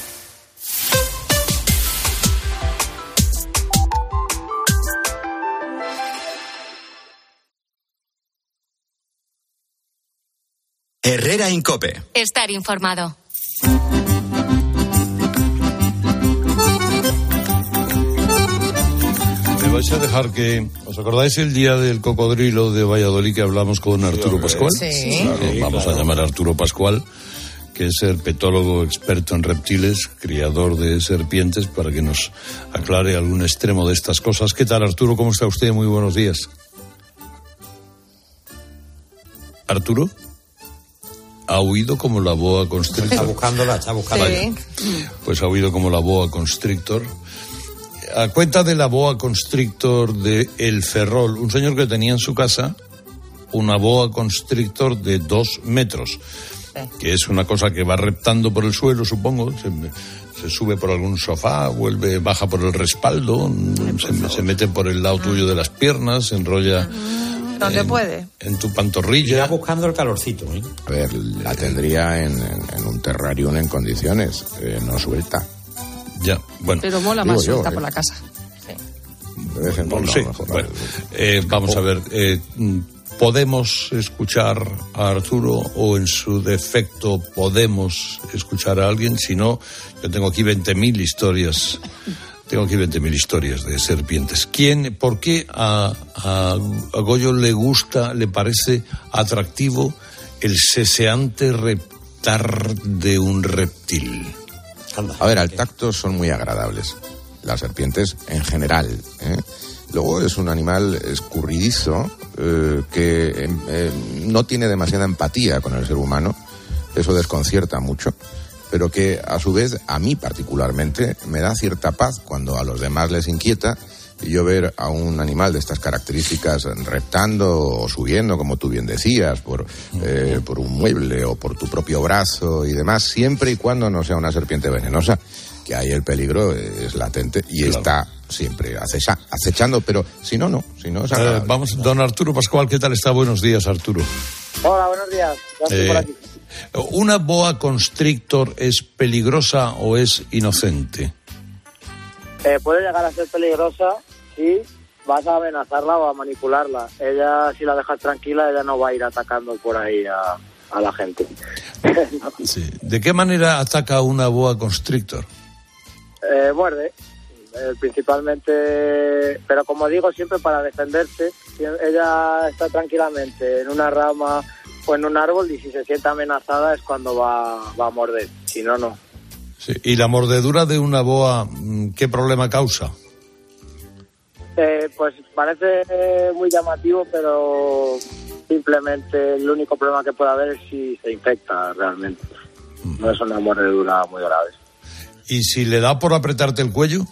Herrera Incope. Estar informado. Me vais a dejar que... ¿Os acordáis el día del cocodrilo de Valladolid que hablamos con Arturo Pascual? Sí. Claro, vamos a llamar a Arturo Pascual, que es herpetólogo experto en reptiles, criador de serpientes, para que nos aclare algún extremo de estas cosas. ¿Qué tal, Arturo? ¿Cómo está usted? Muy buenos días. ¿Arturo? Ha huido como la boa constrictor. Está buscándola. Sí. Pues ha huido como la boa constrictor. A cuenta de la boa constrictor de El Ferrol, un señor que tenía en su casa una boa constrictor de 2 metros, que es una cosa que va reptando por el suelo, supongo, se sube por algún sofá, baja por el respaldo, se mete por el lado tuyo de las piernas, se enrolla... ¿Dónde puede? En tu pantorrilla. Ya buscando el calorcito, ¿eh? A ver, la tendría en un terrarium en condiciones, no suelta. Ya, bueno. Pero mola más suelta por la casa. De vez en cuando, sí. mejor. Bueno, vamos a ver. ¿Podemos escuchar a Arturo o en su defecto podemos escuchar a alguien? Si no, yo tengo aquí 20.000 historias Tengo aquí 20.000 historias de serpientes. ¿Por qué a Goyo le gusta, le parece atractivo el seseante reptar de un reptil? A ver, al tacto son muy agradables las serpientes en general, ¿eh? Luego es un animal escurridizo que no tiene demasiada empatía con el ser humano. Eso desconcierta mucho, pero que a su vez, a mí particularmente, me da cierta paz cuando a los demás les inquieta. Y yo ver a un animal de estas características reptando o subiendo, como tú bien decías, por un mueble o por tu propio brazo y demás, siempre y cuando no sea una serpiente venenosa, que ahí el peligro es latente y está siempre acechando, pero si no, no. Si no es vamos, don Arturo Pascual, ¿qué tal está? Buenos días, Arturo. Hola, buenos días. Ya estoy por aquí. ¿Una boa constrictor es peligrosa o es inocente? Puede llegar a ser peligrosa si vas a amenazarla o a manipularla. Ella, si la dejas tranquila, ella no va a ir atacando por ahí a la gente. Sí. ¿De qué manera ataca una boa constrictor? Muerde, principalmente, pero como digo, siempre para defenderse. Ella está tranquilamente en una rama o en un árbol y si se siente amenazada es cuando va a morder, si no, no. Sí. ¿Y la mordedura de una boa qué problema causa? Pues parece muy llamativo, pero simplemente el único problema que puede haber es si se infecta realmente. No es una mordedura muy grave. ¿Y si le da por apretarte el cuello?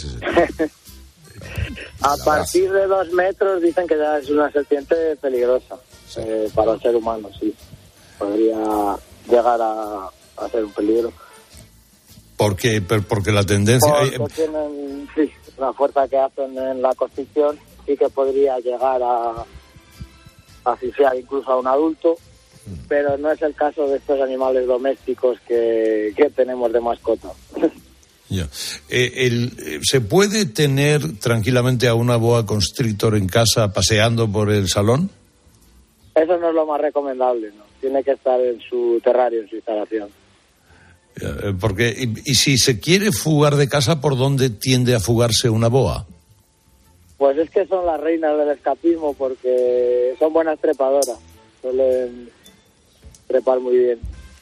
A partir de 2 metros dicen que ya es una serpiente peligrosa, sí. Para el ser humano, sí. Podría llegar a ser un peligro. ¿Por qué? Porque la tendencia... Porque tienen, sí, la fuerza que hacen en la constricción sí que podría llegar a asfixiar incluso a un adulto, pero no es el caso de estos animales domésticos que tenemos de mascota. Ya. ¿Se puede tener tranquilamente a una boa constrictor en casa paseando por el salón? Eso no es lo más recomendable, ¿no? Tiene que estar en su terrario, en su instalación. Porque, y si se quiere fugar de casa, ¿por dónde tiende a fugarse una boa? Pues es que son las reinas del escapismo porque son buenas trepadoras. Suelen trepar muy bien.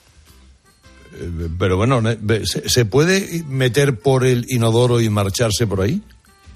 Pero bueno, ¿se puede meter por el inodoro y marcharse por ahí?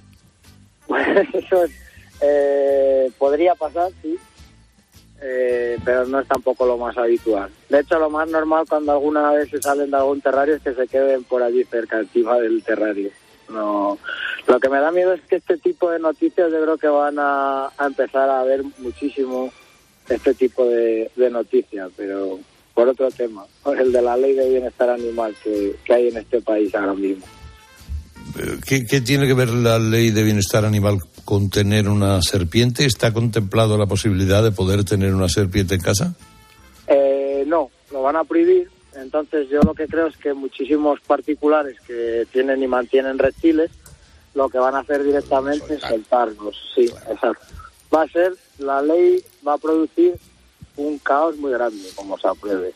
Eso podría pasar, sí. Pero no es tampoco lo más habitual. De hecho, lo más normal cuando alguna vez se salen de algún terrario es que se queden por allí cerca, encima del terrario. No, lo que me da miedo es que este tipo de noticias yo creo que van a empezar a ver muchísimo este tipo de noticias, pero por otro tema, por el de la ley de bienestar animal que hay en este país ahora mismo. ¿Qué tiene que ver la ley de bienestar animal con tener una serpiente? ¿Está contemplado la posibilidad de poder tener una serpiente en casa? No, lo van a prohibir. Entonces yo lo que creo es que muchísimos particulares que tienen y mantienen reptiles, lo que van a hacer directamente es soltarlos. Sí, exacto. La ley va a producir un caos muy grande, como se apruebe.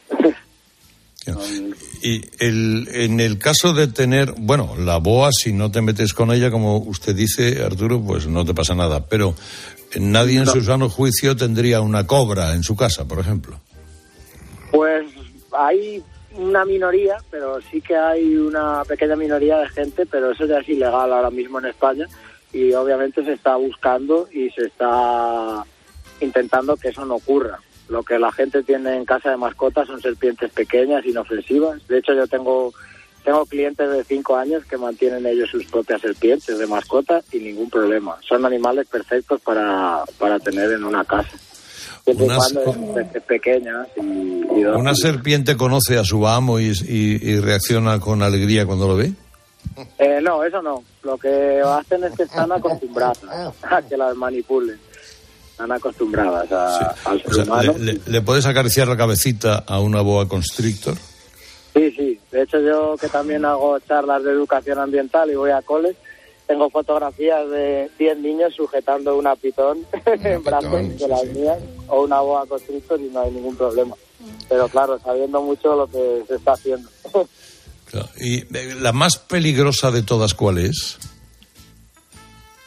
Y en el caso de tener, bueno, la boa, si no te metes con ella, como usted dice, Arturo, pues no te pasa nada, pero nadie en su sano juicio tendría una cobra en su casa, por ejemplo. Pues hay una minoría, pero sí que hay una pequeña minoría de gente, pero eso ya es ilegal ahora mismo en España y obviamente se está buscando y se está intentando que eso no ocurra. Lo que la gente tiene en casa de mascotas son serpientes pequeñas, inofensivas. De hecho, yo tengo clientes de 5 años que mantienen ellos sus propias serpientes de mascota y ningún problema. Son animales perfectos para tener en una casa. Siempre y cuando es pequeñas y ¿Una serpiente conoce a su amo y reacciona con alegría cuando lo ve? No, eso no. Lo que hacen es que están acostumbradas a que las manipulen. Están acostumbradas al ser humano. ¿Le puedes acariciar la cabecita a una boa constrictor? Sí. De hecho, yo que también hago charlas de educación ambiental y voy a coles, tengo fotografías de 10 niños sujetando una pitón en brazos de las mías o una boa constrictor y no hay ningún problema. Pero claro, sabiendo mucho lo que se está haciendo. Claro. ¿Y la más peligrosa de todas cuál es?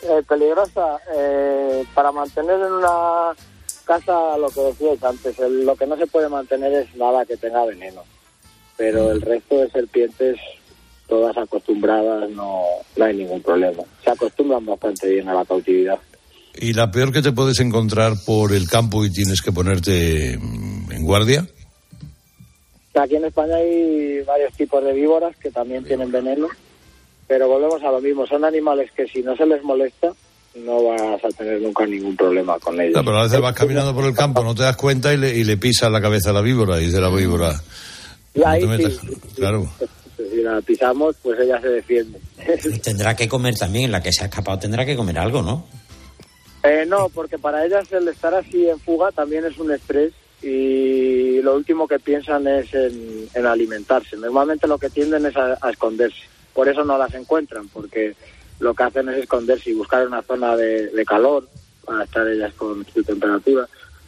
peligrosa. Para mantener en una casa, lo que decíais antes, lo que no se puede mantener es nada que tenga veneno. Pero el resto de serpientes, todas acostumbradas, no hay ningún problema. Se acostumbran bastante bien a la cautividad. ¿Y la peor que te puedes encontrar por el campo y tienes que ponerte en guardia? Aquí en España hay varios tipos de víboras que también tienen veneno, pero volvemos a lo mismo. Son animales que si no se les molesta, no vas a tener nunca ningún problema con ellos. No, pero a veces vas caminando por el campo, no te das cuenta y le pisas la cabeza a la víbora y dice la víbora... Y ahí sí, claro. Si la pisamos, pues ella se defiende. Tendrá que comer también, la que se ha escapado tendrá que comer algo, ¿no? No, porque para ellas el estar así en fuga también es un estrés y lo último que piensan es en alimentarse. Normalmente lo que tienden es a esconderse. Por eso no las encuentran, porque lo que hacen es esconderse y buscar una zona de calor para estar ellas con su temperatura.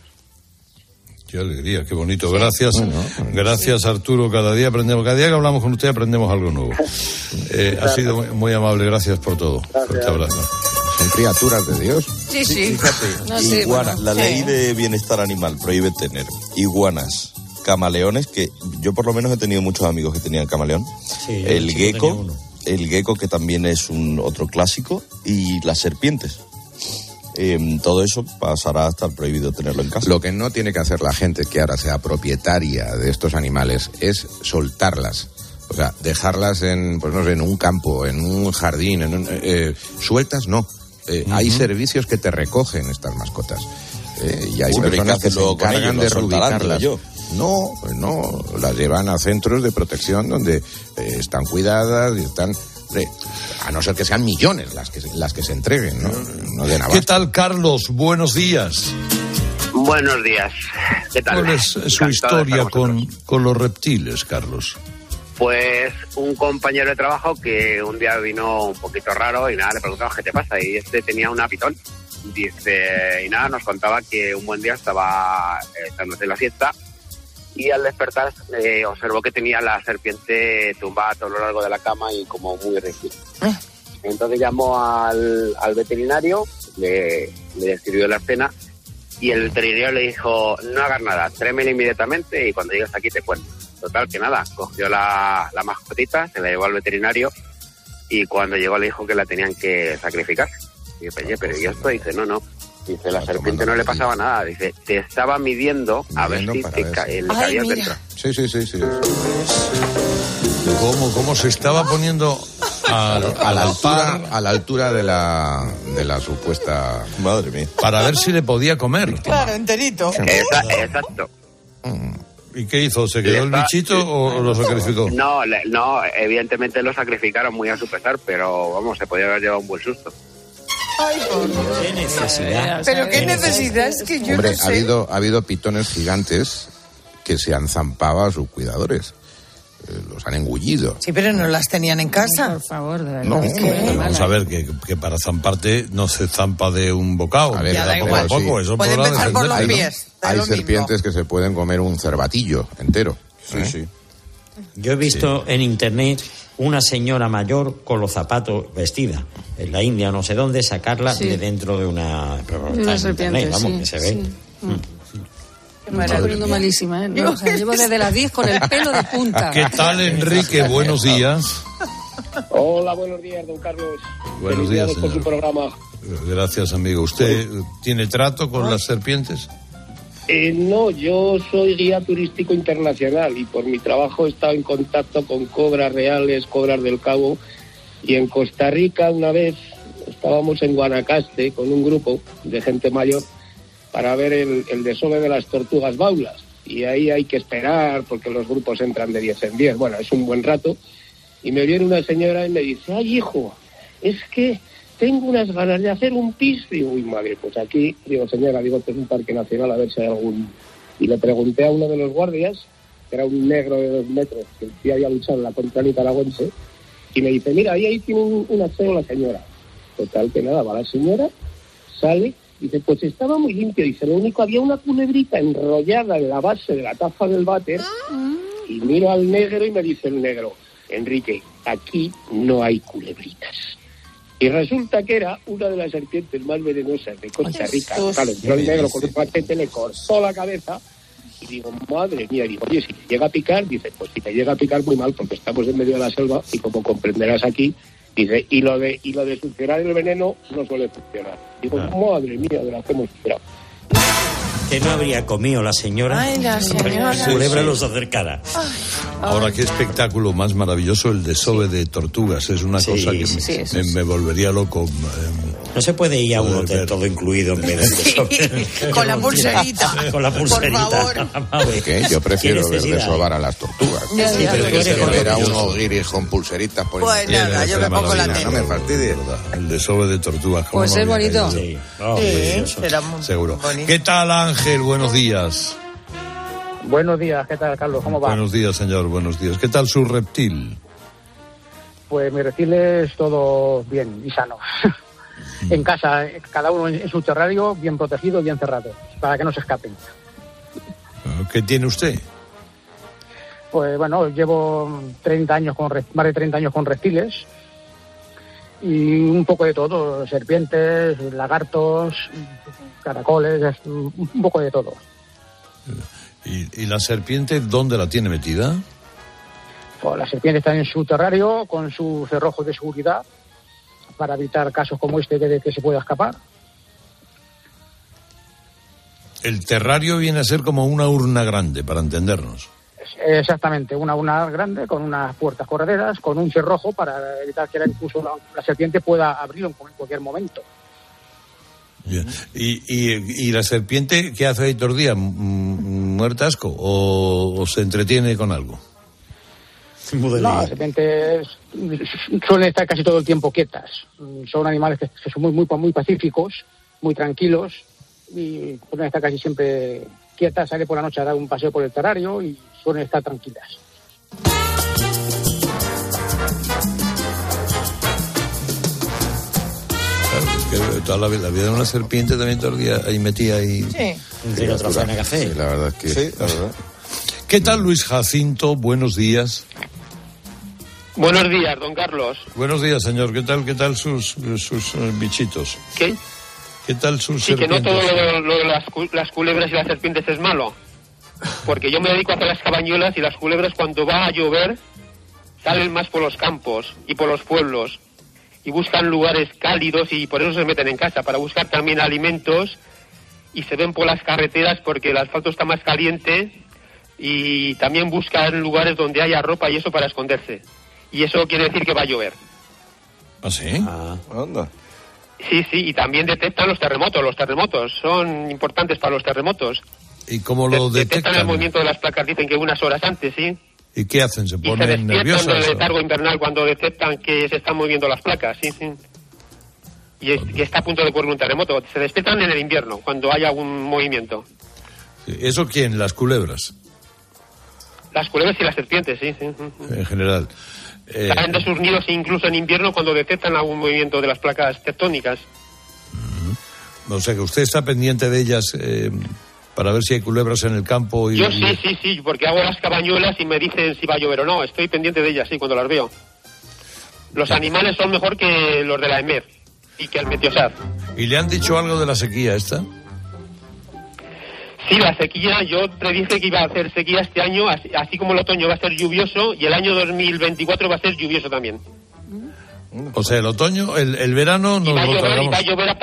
Qué alegría, qué bonito. Gracias, gracias Arturo. Cada día que hablamos con usted aprendemos algo nuevo. Ha sido muy amable, gracias por todo. Fuerte abrazo. Son criaturas de Dios. Sí. Fíjate, iguanas. La ley de bienestar animal prohíbe tener iguanas, camaleones, que yo por lo menos he tenido muchos amigos que tenían camaleón, Sí, el gecko, que también es otro clásico, y las serpientes. Todo eso pasará a estar prohibido tenerlo en casa. Lo que no tiene que hacer la gente que ahora sea propietaria de estos animales es soltarlas. O sea, dejarlas en un campo, en un jardín, sueltas no. Hay servicios que te recogen estas mascotas. Y hay personas que se encargan de reubicarlas. No, las llevan a centros de protección donde están cuidadas y están... a no ser que sean millones las que se entreguen, no de nada. ¿Qué tal, Carlos? Buenos días. Buenos días. ¿Qué tal? ¿Cuál es su historia con los reptiles, Carlos? Pues un compañero de trabajo que un día vino un poquito raro y nada, le preguntamos qué te pasa, y tenía una pitón. Dice, y nada, nos contaba que un buen día estaba echándose la siesta y al despertar observó que tenía la serpiente tumbada a todo lo largo de la cama y como muy rígida. Entonces llamó al veterinario, le describió la escena y el veterinario le dijo, no hagas nada, tráemela inmediatamente y cuando llegues aquí te cuento. Total, que nada, cogió la mascotita, se la llevó al veterinario y cuando llegó le dijo que la tenían que sacrificar. Y yo, oye, pero ¿y esto? Dice, no. Dice, la serpiente no le pasaba nada. Dice, te estaba midiendo a ver si le cabías dentro. Sí. ¿Cómo se estaba poniendo a la altura de la supuesta... Madre mía. Para ver si le podía comer. Claro, enterito. Exacto. ¿Y qué hizo? ¿Se quedó el bichito o lo sacrificó? No, evidentemente lo sacrificaron muy a su pesar, pero vamos, se podía haber llevado un buen susto. Ay, ¿Qué necesidad? Pero qué necesidad, es que yo Hombre, no sé. ha habido pitones gigantes que se han zampado a sus cuidadores. Los han engullido. Sí, pero no las tenían en casa. Por favor, de verdad. No, pero vamos a ver, que para zamparte no se zampa de un bocado. A ver, Ya da igual. Tampoco, eso Puede podrá empezar por los defenderlo. pies. Hay serpientes que se pueden comer un cervatillo entero. Sí. Yo he visto en internet una señora mayor con los zapatos vestida en la India, no sé dónde, sacarla de dentro de una serpiente, internet, vamos, que se ve. Me está poniendo malísima, ¿eh? No, o sea, llevo desde las 10 con el pelo de punta. ¿Qué tal, Enrique? Buenos días. Hola, buenos días, don Carlos. Buenos días, por su programa. Gracias, amigo. ¿Usted tiene trato con las serpientes? No, yo soy guía turístico internacional y por mi trabajo he estado en contacto con cobras reales, cobras del Cabo, y en Costa Rica una vez estábamos en Guanacaste con un grupo de gente mayor para ver el desove de las tortugas baulas, y ahí hay que esperar porque los grupos entran de 10 en 10, bueno, es un buen rato, y me viene una señora y me dice, ay hijo, es que tengo unas ganas de hacer un pis. Digo, uy madre, pues aquí, digo, señora, digo que es un parque nacional, a ver si hay algún... Y le pregunté a uno de los guardias, que era un negro de 2 metros, que sí había luchado en la contra nicaragüense, y me dice, mira, ahí tiene un aseo la señora. Total, que nada, va la señora, sale, dice, pues estaba muy limpio, dice, lo único, había una culebrita enrollada en la base de la taza del váter, y miro al negro y me dice el negro, Enrique, aquí no hay culebritas. Y resulta que era una de las serpientes más venenosas de Costa Rica. Claro, entró el negro con un machete, le cortó la cabeza y digo, madre mía, digo, oye, si te llega a picar, dice, pues si te llega a picar muy mal, porque estamos en medio de la selva y como comprenderás aquí, dice, y lo de succionar el veneno no suele funcionar. Digo, madre mía, de la que hemos esperado. Que no habría comido la señora. Ay, la señora. La culebra los acercara. Ahora, qué espectáculo más maravilloso el desove de tortugas. Es una cosa que me volvería loco. No se puede ir a un hotel todo incluido en vez de con la pulserita. Con la pulserita. ¿Qué? Yo prefiero ver desovar a las tortugas. Sí, pero que ver a unos guiris con pulseritas por pues nada, yo me pongo la tele. No me fastidies. El desove de tortugas. Pues es bonito. Sí, será muy seguro. bonito. ¿Qué tal, Ángel? Buenos días. Buenos días, ¿qué tal, Carlos? ¿Cómo va? Buenos días, señor, buenos días. ¿Qué tal su reptil? Pues mi reptil es todo bien y sano. En casa, cada uno en su terrario, bien protegido, bien cerrado, para que no se escapen. ¿Qué tiene usted? Pues bueno, llevo 30 años más de 30 años con reptiles y un poco de todo, serpientes, lagartos, caracoles, un poco de todo. ¿Y la serpiente dónde la tiene metida? Pues la serpiente está en su terrario con sus cerrojos de seguridad para evitar casos como este de que se pueda escapar. El terrario viene a ser como una urna grande, para entendernos. Exactamente, una urna grande con unas puertas correderas, con un cerrojo para evitar que incluso la serpiente pueda abrirlo en cualquier momento. ¿Y la serpiente qué hace ahí todo el día? ¿Muerta asco? ¿O se entretiene con algo? No, las serpientes suelen estar casi todo el tiempo quietas. Son animales que son muy pacíficos, muy tranquilos y suelen estar casi siempre quietas. Sale por la noche a dar un paseo por el terrario y suelen estar tranquilas. Que toda la vida de una serpiente también todo el día ahí metía ahí. Sí. De otra zona de café. Sí, la verdad es que sí, la verdad. ¿Qué tal, Luis Jacinto? Buenos días. Buenos días, don Carlos. Buenos días, señor. ¿Qué tal sus bichitos? ¿Qué? ¿Qué tal sus sí, serpientes? Que no todo lo de las culebras y las serpientes es malo. Porque yo me dedico a hacer las cabañuelas y las culebras cuando va a llover salen más por los campos y por los pueblos. Y buscan lugares cálidos y por eso se meten en casa, para buscar también alimentos, y se ven por las carreteras porque el asfalto está más caliente, y también buscan lugares donde haya ropa y eso para esconderse. Y eso quiere decir que va a llover. ¿Ah, sí? Anda. Sí, y también detectan los terremotos. Los terremotos son importantes para los terremotos. ¿Y cómo lo detectan? El movimiento de las placas, dicen que unas horas antes, ¿sí? ¿Y qué hacen? ¿Se ponen nerviosos? Y se despiertan del letargo invernal cuando detectan que se están moviendo las placas, sí. Y está a punto de ocurrir un terremoto. Se despiertan en el invierno, cuando haya algún movimiento. ¿Eso quién? ¿Las culebras? Las culebras y las serpientes, sí. En general. Salen de sus nidos incluso en invierno cuando detectan algún movimiento de las placas tectónicas. O sea que usted está pendiente de ellas para ver si hay culebras en el campo. Yo sí, porque hago las cabañuelas y me dicen si va a llover o no. Estoy pendiente de ellas, sí, cuando las veo. Los animales son mejor que los de la EMED y que el Meteosat. ¿Y le han dicho algo de la sequía esta? Sí, la sequía, yo predije que iba a hacer sequía este año, así como el otoño va a ser lluvioso y el año 2024 va a ser lluvioso también. O sea, el otoño, el verano nos lo tragamos. Y va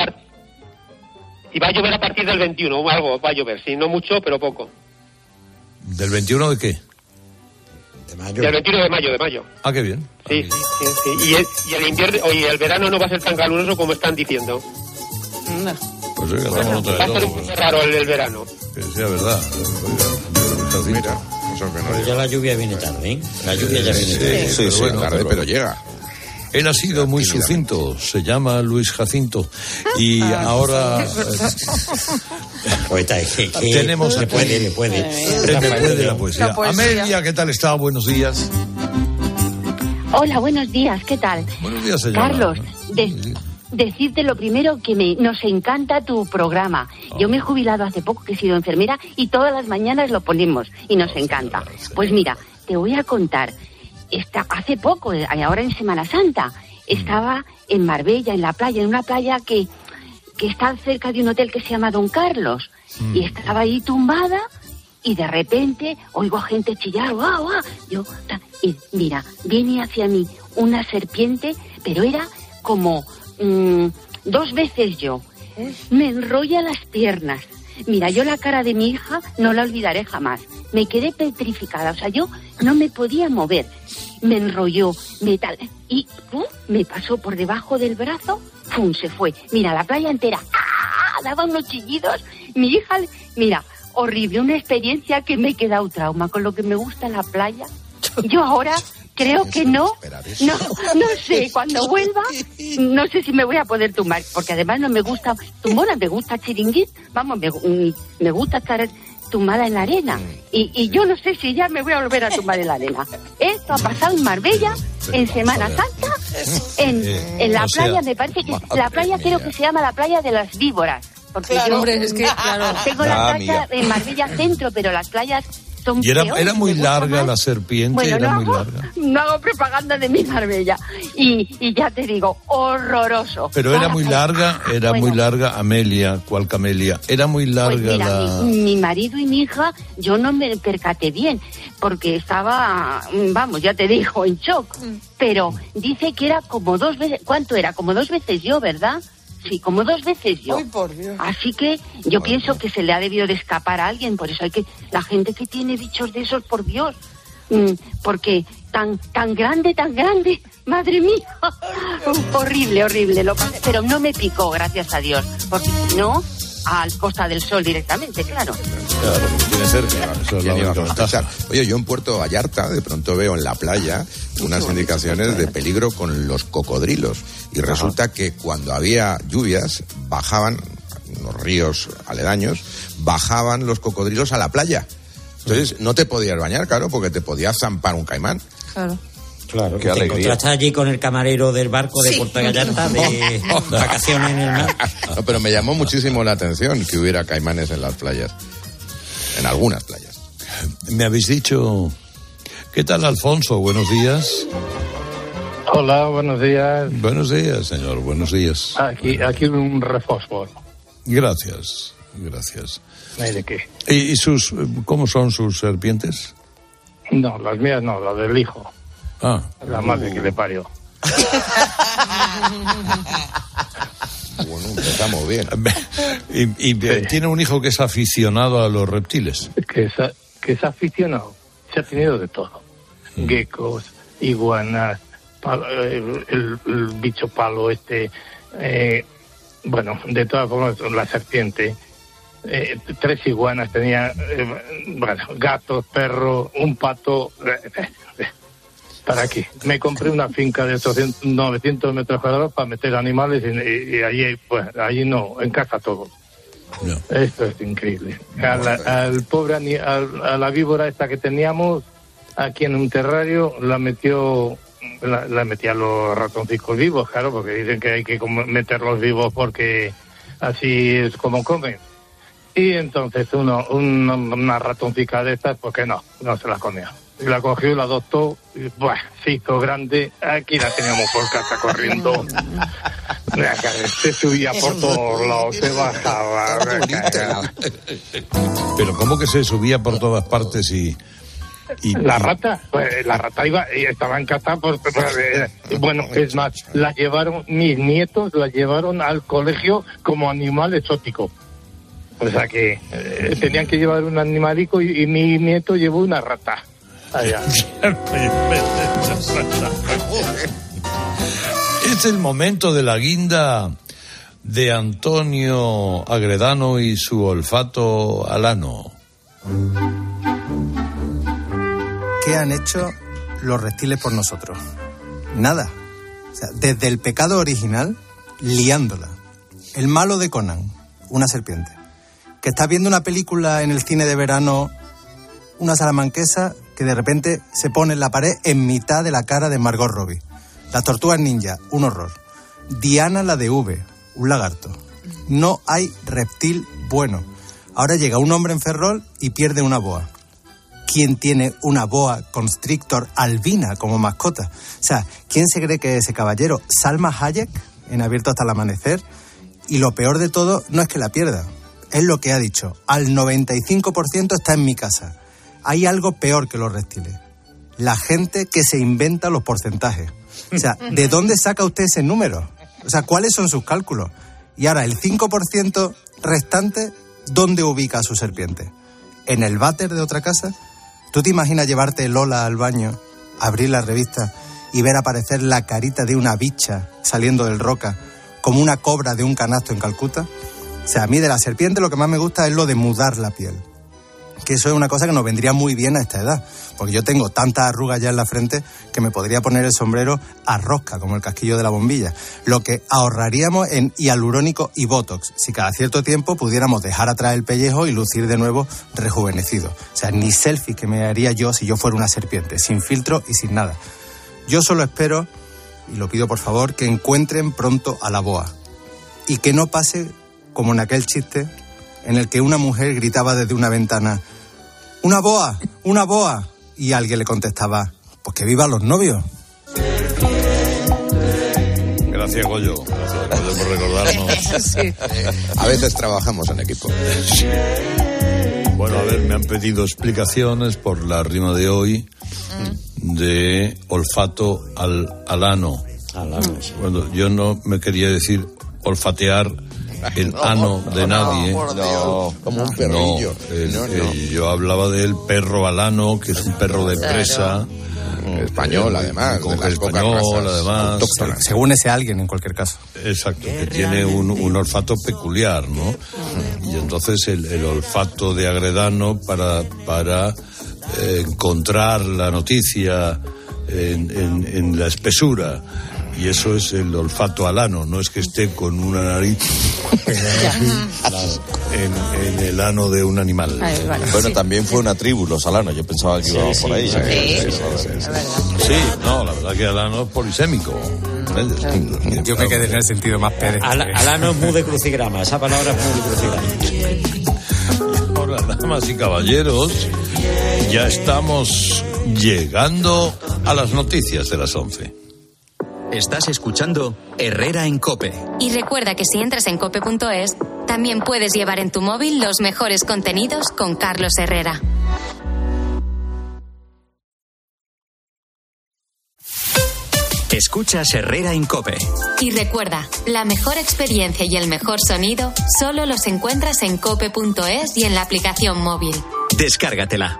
a llover a partir del 21, o algo va a llover, sí, no mucho, pero poco. ¿Del 21 de qué? De mayo. Del 21 de mayo. Ah, qué bien. Sí. Y el invierno, oye, el verano no va a ser tan caluroso como están diciendo. Pues oiga, va a ser un poco raro el verano. Que sea verdad. Mira, eso que no llega. Ya la lluvia viene tarde, ¿eh? La lluvia ya viene tarde. Sí, bueno, tarde, pero llega. Él ha sido muy sucinto, se llama Luis Jacinto. Y ahora poeta, tenemos le puede la poesía. Amelia, ¿qué tal está? Buenos días. Hola, buenos días, ¿qué tal? Buenos días, señora. Carlos, decirte lo primero que nos encanta tu programa. Yo me he jubilado hace poco, que he sido enfermera, y todas las mañanas lo ponemos y nos encanta. Pues mira, te voy a contar. Hace poco, ahora en Semana Santa, estaba en Marbella, en la playa, en una playa que está cerca de un hotel que se llama Don Carlos. Y estaba ahí tumbada y de repente oigo a gente chillar, ¡guau, guau! Y mira, viene hacia mí una serpiente, pero era como 2 veces yo. Me enrolla las piernas. Mira, yo la cara de mi hija no la olvidaré jamás. Me quedé petrificada, o sea, yo no me podía mover. Me enrolló, y me pasó por debajo del brazo, ¡pum!, se fue. Mira, la playa entera, ¡ah!, daba unos chillidos. Mi hija, mira, horrible, una experiencia que me he quedado trauma. Con lo que me gusta la playa, yo ahora creo que no sé, cuando vuelva, no sé si me voy a poder tumbar, porque además no me gusta tumbona, me gusta chiringuit, vamos, me gusta estar tumbada en la arena, y yo no sé si ya me voy a volver a tumbar en la arena. Esto ha pasado en Marbella, en Semana Santa, en la playa, me parece que la playa creo que se llama la playa de las víboras, porque yo tengo la casa en Marbella Centro, pero las playas son y era muy larga la serpiente, bueno, era muy larga. No hago propaganda de mi Marbella. Y ya te digo, horroroso. Pero era muy larga, muy larga, Amelia, ¿cuál Camelia? Era muy larga pues mira, mi marido y mi hija, yo no me percaté bien, porque estaba, vamos, ya te digo, en shock. Pero dice que era como 2 veces, ¿cuánto era? Como 2 veces yo, ¿verdad? Sí, como 2 veces yo. Ay, por Dios. Así que yo pienso que se le ha debido de escapar a alguien, por eso hay que, la gente que tiene bichos de esos, por Dios, porque tan grande, madre mía, horrible, pero no me picó, gracias a Dios, porque si no, al Costa del Sol directamente, claro. Claro, tiene cerca. Oye, yo en Puerto Vallarta de pronto veo en la playa unas indicaciones de peligro con los cocodrilos. Y resulta que cuando había lluvias, bajaban, los ríos aledaños, bajaban los cocodrilos a la playa. Entonces no te podías bañar, claro, porque te podía zampar un caimán. Claro, que te encontraste allí con el camarero del barco de Puerto Vallarta de vacaciones en el mar. No, pero me llamó muchísimo la atención que hubiera caimanes en las playas, en algunas playas. Me habéis dicho... ¿Qué tal, Alfonso? Buenos días. Hola, buenos días. Buenos días, señor, buenos días. Aquí un refosfor. Gracias. No hay de qué. ¿Y cómo son sus serpientes? No, las mías no, las del hijo. La madre que le parió. Bueno, empezamos bien. ¿Y tiene un hijo que es aficionado a los reptiles? Que es aficionado. Se ha tenido de todo. Geckos, iguanas, el bicho palo bueno, de todas formas, la serpiente. 3 iguanas tenía, gatos, perros, un pato. ¿Para qué? Me compré una finca de 900 metros cuadrados para meter animales y allí, pues, allí no, en casa todo. No. Esto es increíble. Al pobre a la víbora esta que teníamos aquí en un terrario la metía a los ratoncicos vivos, claro, porque dicen que hay que meterlos vivos porque así es como comen. Y entonces una ratoncica de estas, pues que no se la comió. Y la cogió y la adoptó, y se hizo grande. Aquí la teníamos por casa corriendo. Se subía por todos lados, se bajaba. Pero ¿cómo que se subía por todas partes y la rata? Pues la rata estaba en casa. Bueno, es más, mis nietos la llevaron al colegio como animal exótico. O sea que tenían que llevar un animalico y mi nieto llevó una rata. Es el momento de la guinda de Antonio Agredano y su olfato alano. ¿Qué han hecho los reptiles por nosotros? Nada. O sea, desde el pecado original, liándola. El malo de Conan, una serpiente. Que estás viendo una película en el cine de verano, una salamanquesa que de repente se pone en la pared en mitad de la cara de Margot Robbie. Las tortugas ninja, un horror. Diana la de V, un lagarto. No hay reptil bueno. Ahora llega un hombre en Ferrol y pierde una boa. quién tiene una boa constrictor albina como mascota. O sea, ¿quién se cree que es ese caballero? Salma Hayek, en Abierto hasta el amanecer. Y lo peor de todo no es que la pierda, es lo que ha dicho. Al 95% está en mi casa. Hay algo peor que los reptiles. La gente que se inventa los porcentajes. O sea, ¿de dónde saca usted ese número? O sea, ¿cuáles son sus cálculos? Y ahora, el 5% restante, ¿dónde ubica a su serpiente? ¿En el váter de otra casa? ¿Tú te imaginas llevarte Lola al baño, abrir la revista y ver aparecer la carita de una bicha saliendo del roca como una cobra de un canasto en Calcuta? O sea, a mí de la serpiente lo que más me gusta es lo de mudar la piel. Que eso es una cosa que nos vendría muy bien a esta edad. Porque yo tengo tantas arrugas ya en la frente que me podría poner el sombrero a rosca, como el casquillo de la bombilla. Lo que ahorraríamos en hialurónico y botox, si cada cierto tiempo pudiéramos dejar atrás el pellejo y lucir de nuevo rejuvenecido. O sea, ni selfies que me haría yo si yo fuera una serpiente, sin filtro y sin nada. Yo solo espero, y lo pido por favor, que encuentren pronto a la boa. Y que no pase como en aquel chiste en el que una mujer gritaba desde una ventana: ¡una boa! ¡Una boa! Y alguien le contestaba: pues que vivan los novios. Gracias, Goyo. Gracias, Goyo, por recordarnos. Sí. A veces trabajamos en equipo. Sí. Bueno, a ver, me han pedido explicaciones por la rima de hoy de olfato al ano. Bueno, yo no me quería decir olfatear el ano de nadie. Como un perrillo. Yo hablaba del perro alano, que es un perro de presa. Español, además. Con español, además. Según ese alguien, en cualquier caso. Exacto, que tiene un olfato peculiar, ¿no? Y entonces el olfato de Agredano para encontrar la noticia en la espesura. Y eso es el olfato alano, no es que esté con una nariz en el ano de un animal. Bueno, también fue una tribu, los alanos, yo pensaba que íbamos por ahí. Sí, no, la verdad que alano es polisémico. Yo me quedé en el sentido más pedestre. Alano es muy de crucigrama, esa palabra es muy de crucigrama. Ahora, damas y caballeros, ya estamos llegando a las noticias de las 11. Estás escuchando Herrera en COPE. Y recuerda que si entras en cope.es, también puedes llevar en tu móvil los mejores contenidos con Carlos Herrera. Escuchas Herrera en COPE. Y recuerda, la mejor experiencia y el mejor sonido solo los encuentras en cope.es y en la aplicación móvil. Descárgatela.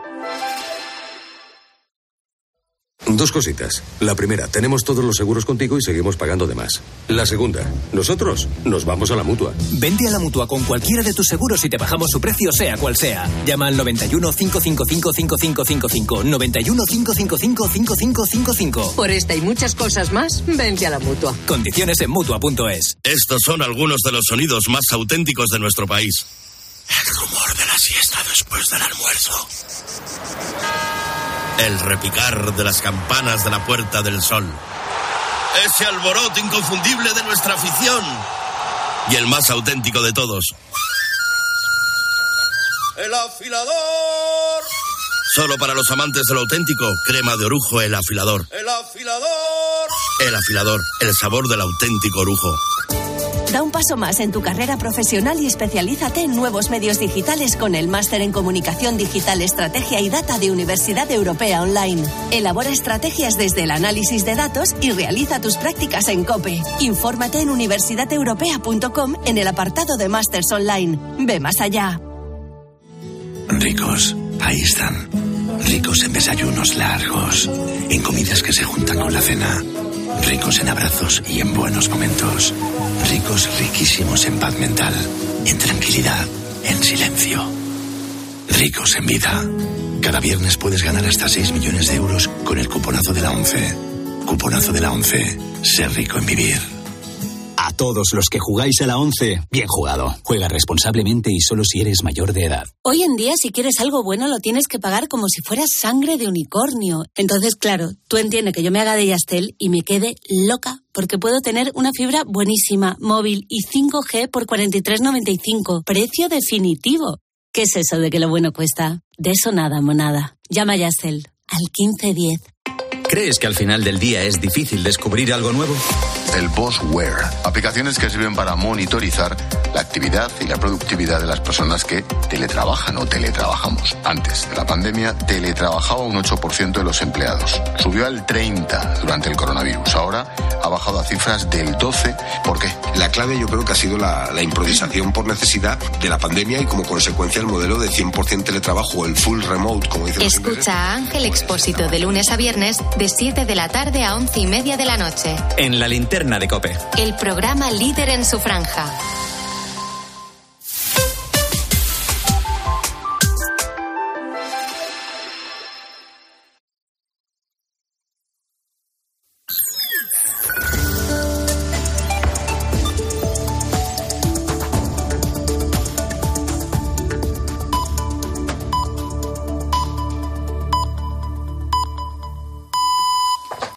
Dos cositas. La primera, tenemos todos los seguros contigo y seguimos pagando de más. La segunda, nosotros nos vamos a la Mutua. Vente a la Mutua con cualquiera de tus seguros y te bajamos su precio sea cual sea. Llama al 91 555 5555. 91 555 5555. Por esta y muchas cosas más, vente a la Mutua. Condiciones en Mutua.es. Estos son algunos de los sonidos más auténticos de nuestro país. El rumor de la siesta después del almuerzo. El repicar de las campanas de la Puerta del Sol. Ese alboroto inconfundible de nuestra afición. Y el más auténtico de todos. ¡El afilador! Solo para los amantes de lo auténtico, crema de orujo El Afilador. ¡El afilador! El Afilador, el sabor del auténtico orujo. Da un paso más en tu carrera profesional y especialízate en nuevos medios digitales con el Máster en Comunicación Digital, Estrategia y Data de Universidad Europea Online. Elabora estrategias desde el análisis de datos y realiza tus prácticas en COPE. Infórmate en universidadeuropea.com en el apartado de Másters Online. Ve más allá. Ricos, ahí están. Ricos en desayunos largos, en comidas que se juntan con la cena. Ricos en abrazos y en buenos momentos. Ricos, riquísimos en paz mental, en tranquilidad, en silencio. Ricos en vida. Cada viernes puedes ganar hasta 6 millones de euros con el cuponazo de la 11. Cuponazo de la 11. Ser rico en vivir. A todos los que jugáis a la 11, bien jugado. Juega responsablemente y solo si eres mayor de edad. Hoy en día, si quieres algo bueno, lo tienes que pagar como si fueras sangre de unicornio. Entonces, claro, tú entiendes que yo me haga de Yastel y me quede loca, porque puedo tener una fibra buenísima, móvil y 5G por 43,95. Precio definitivo. ¿Qué es eso de que lo bueno cuesta? De eso nada, monada. Llama a Yastel al 1510. ¿Crees que al final del día es difícil descubrir algo nuevo? El Boss Wear. Aplicaciones que sirven para monitorizar la actividad y la productividad de las personas que teletrabajan o teletrabajamos. Antes de la pandemia, teletrabajaba un 8% de los empleados. Subió al 30% durante el coronavirus. Ahora ha bajado a cifras del 12%. ¿Por qué? La clave yo creo que ha sido la improvisación por necesidad de la pandemia y como consecuencia el modelo de 100% teletrabajo o el full remote, como dicen los ingleses. Escucha a Ángel Expósito de lunes a viernes de 7 de la tarde a 11:30 de la noche. En la linterna de COPE. El programa líder en su franja.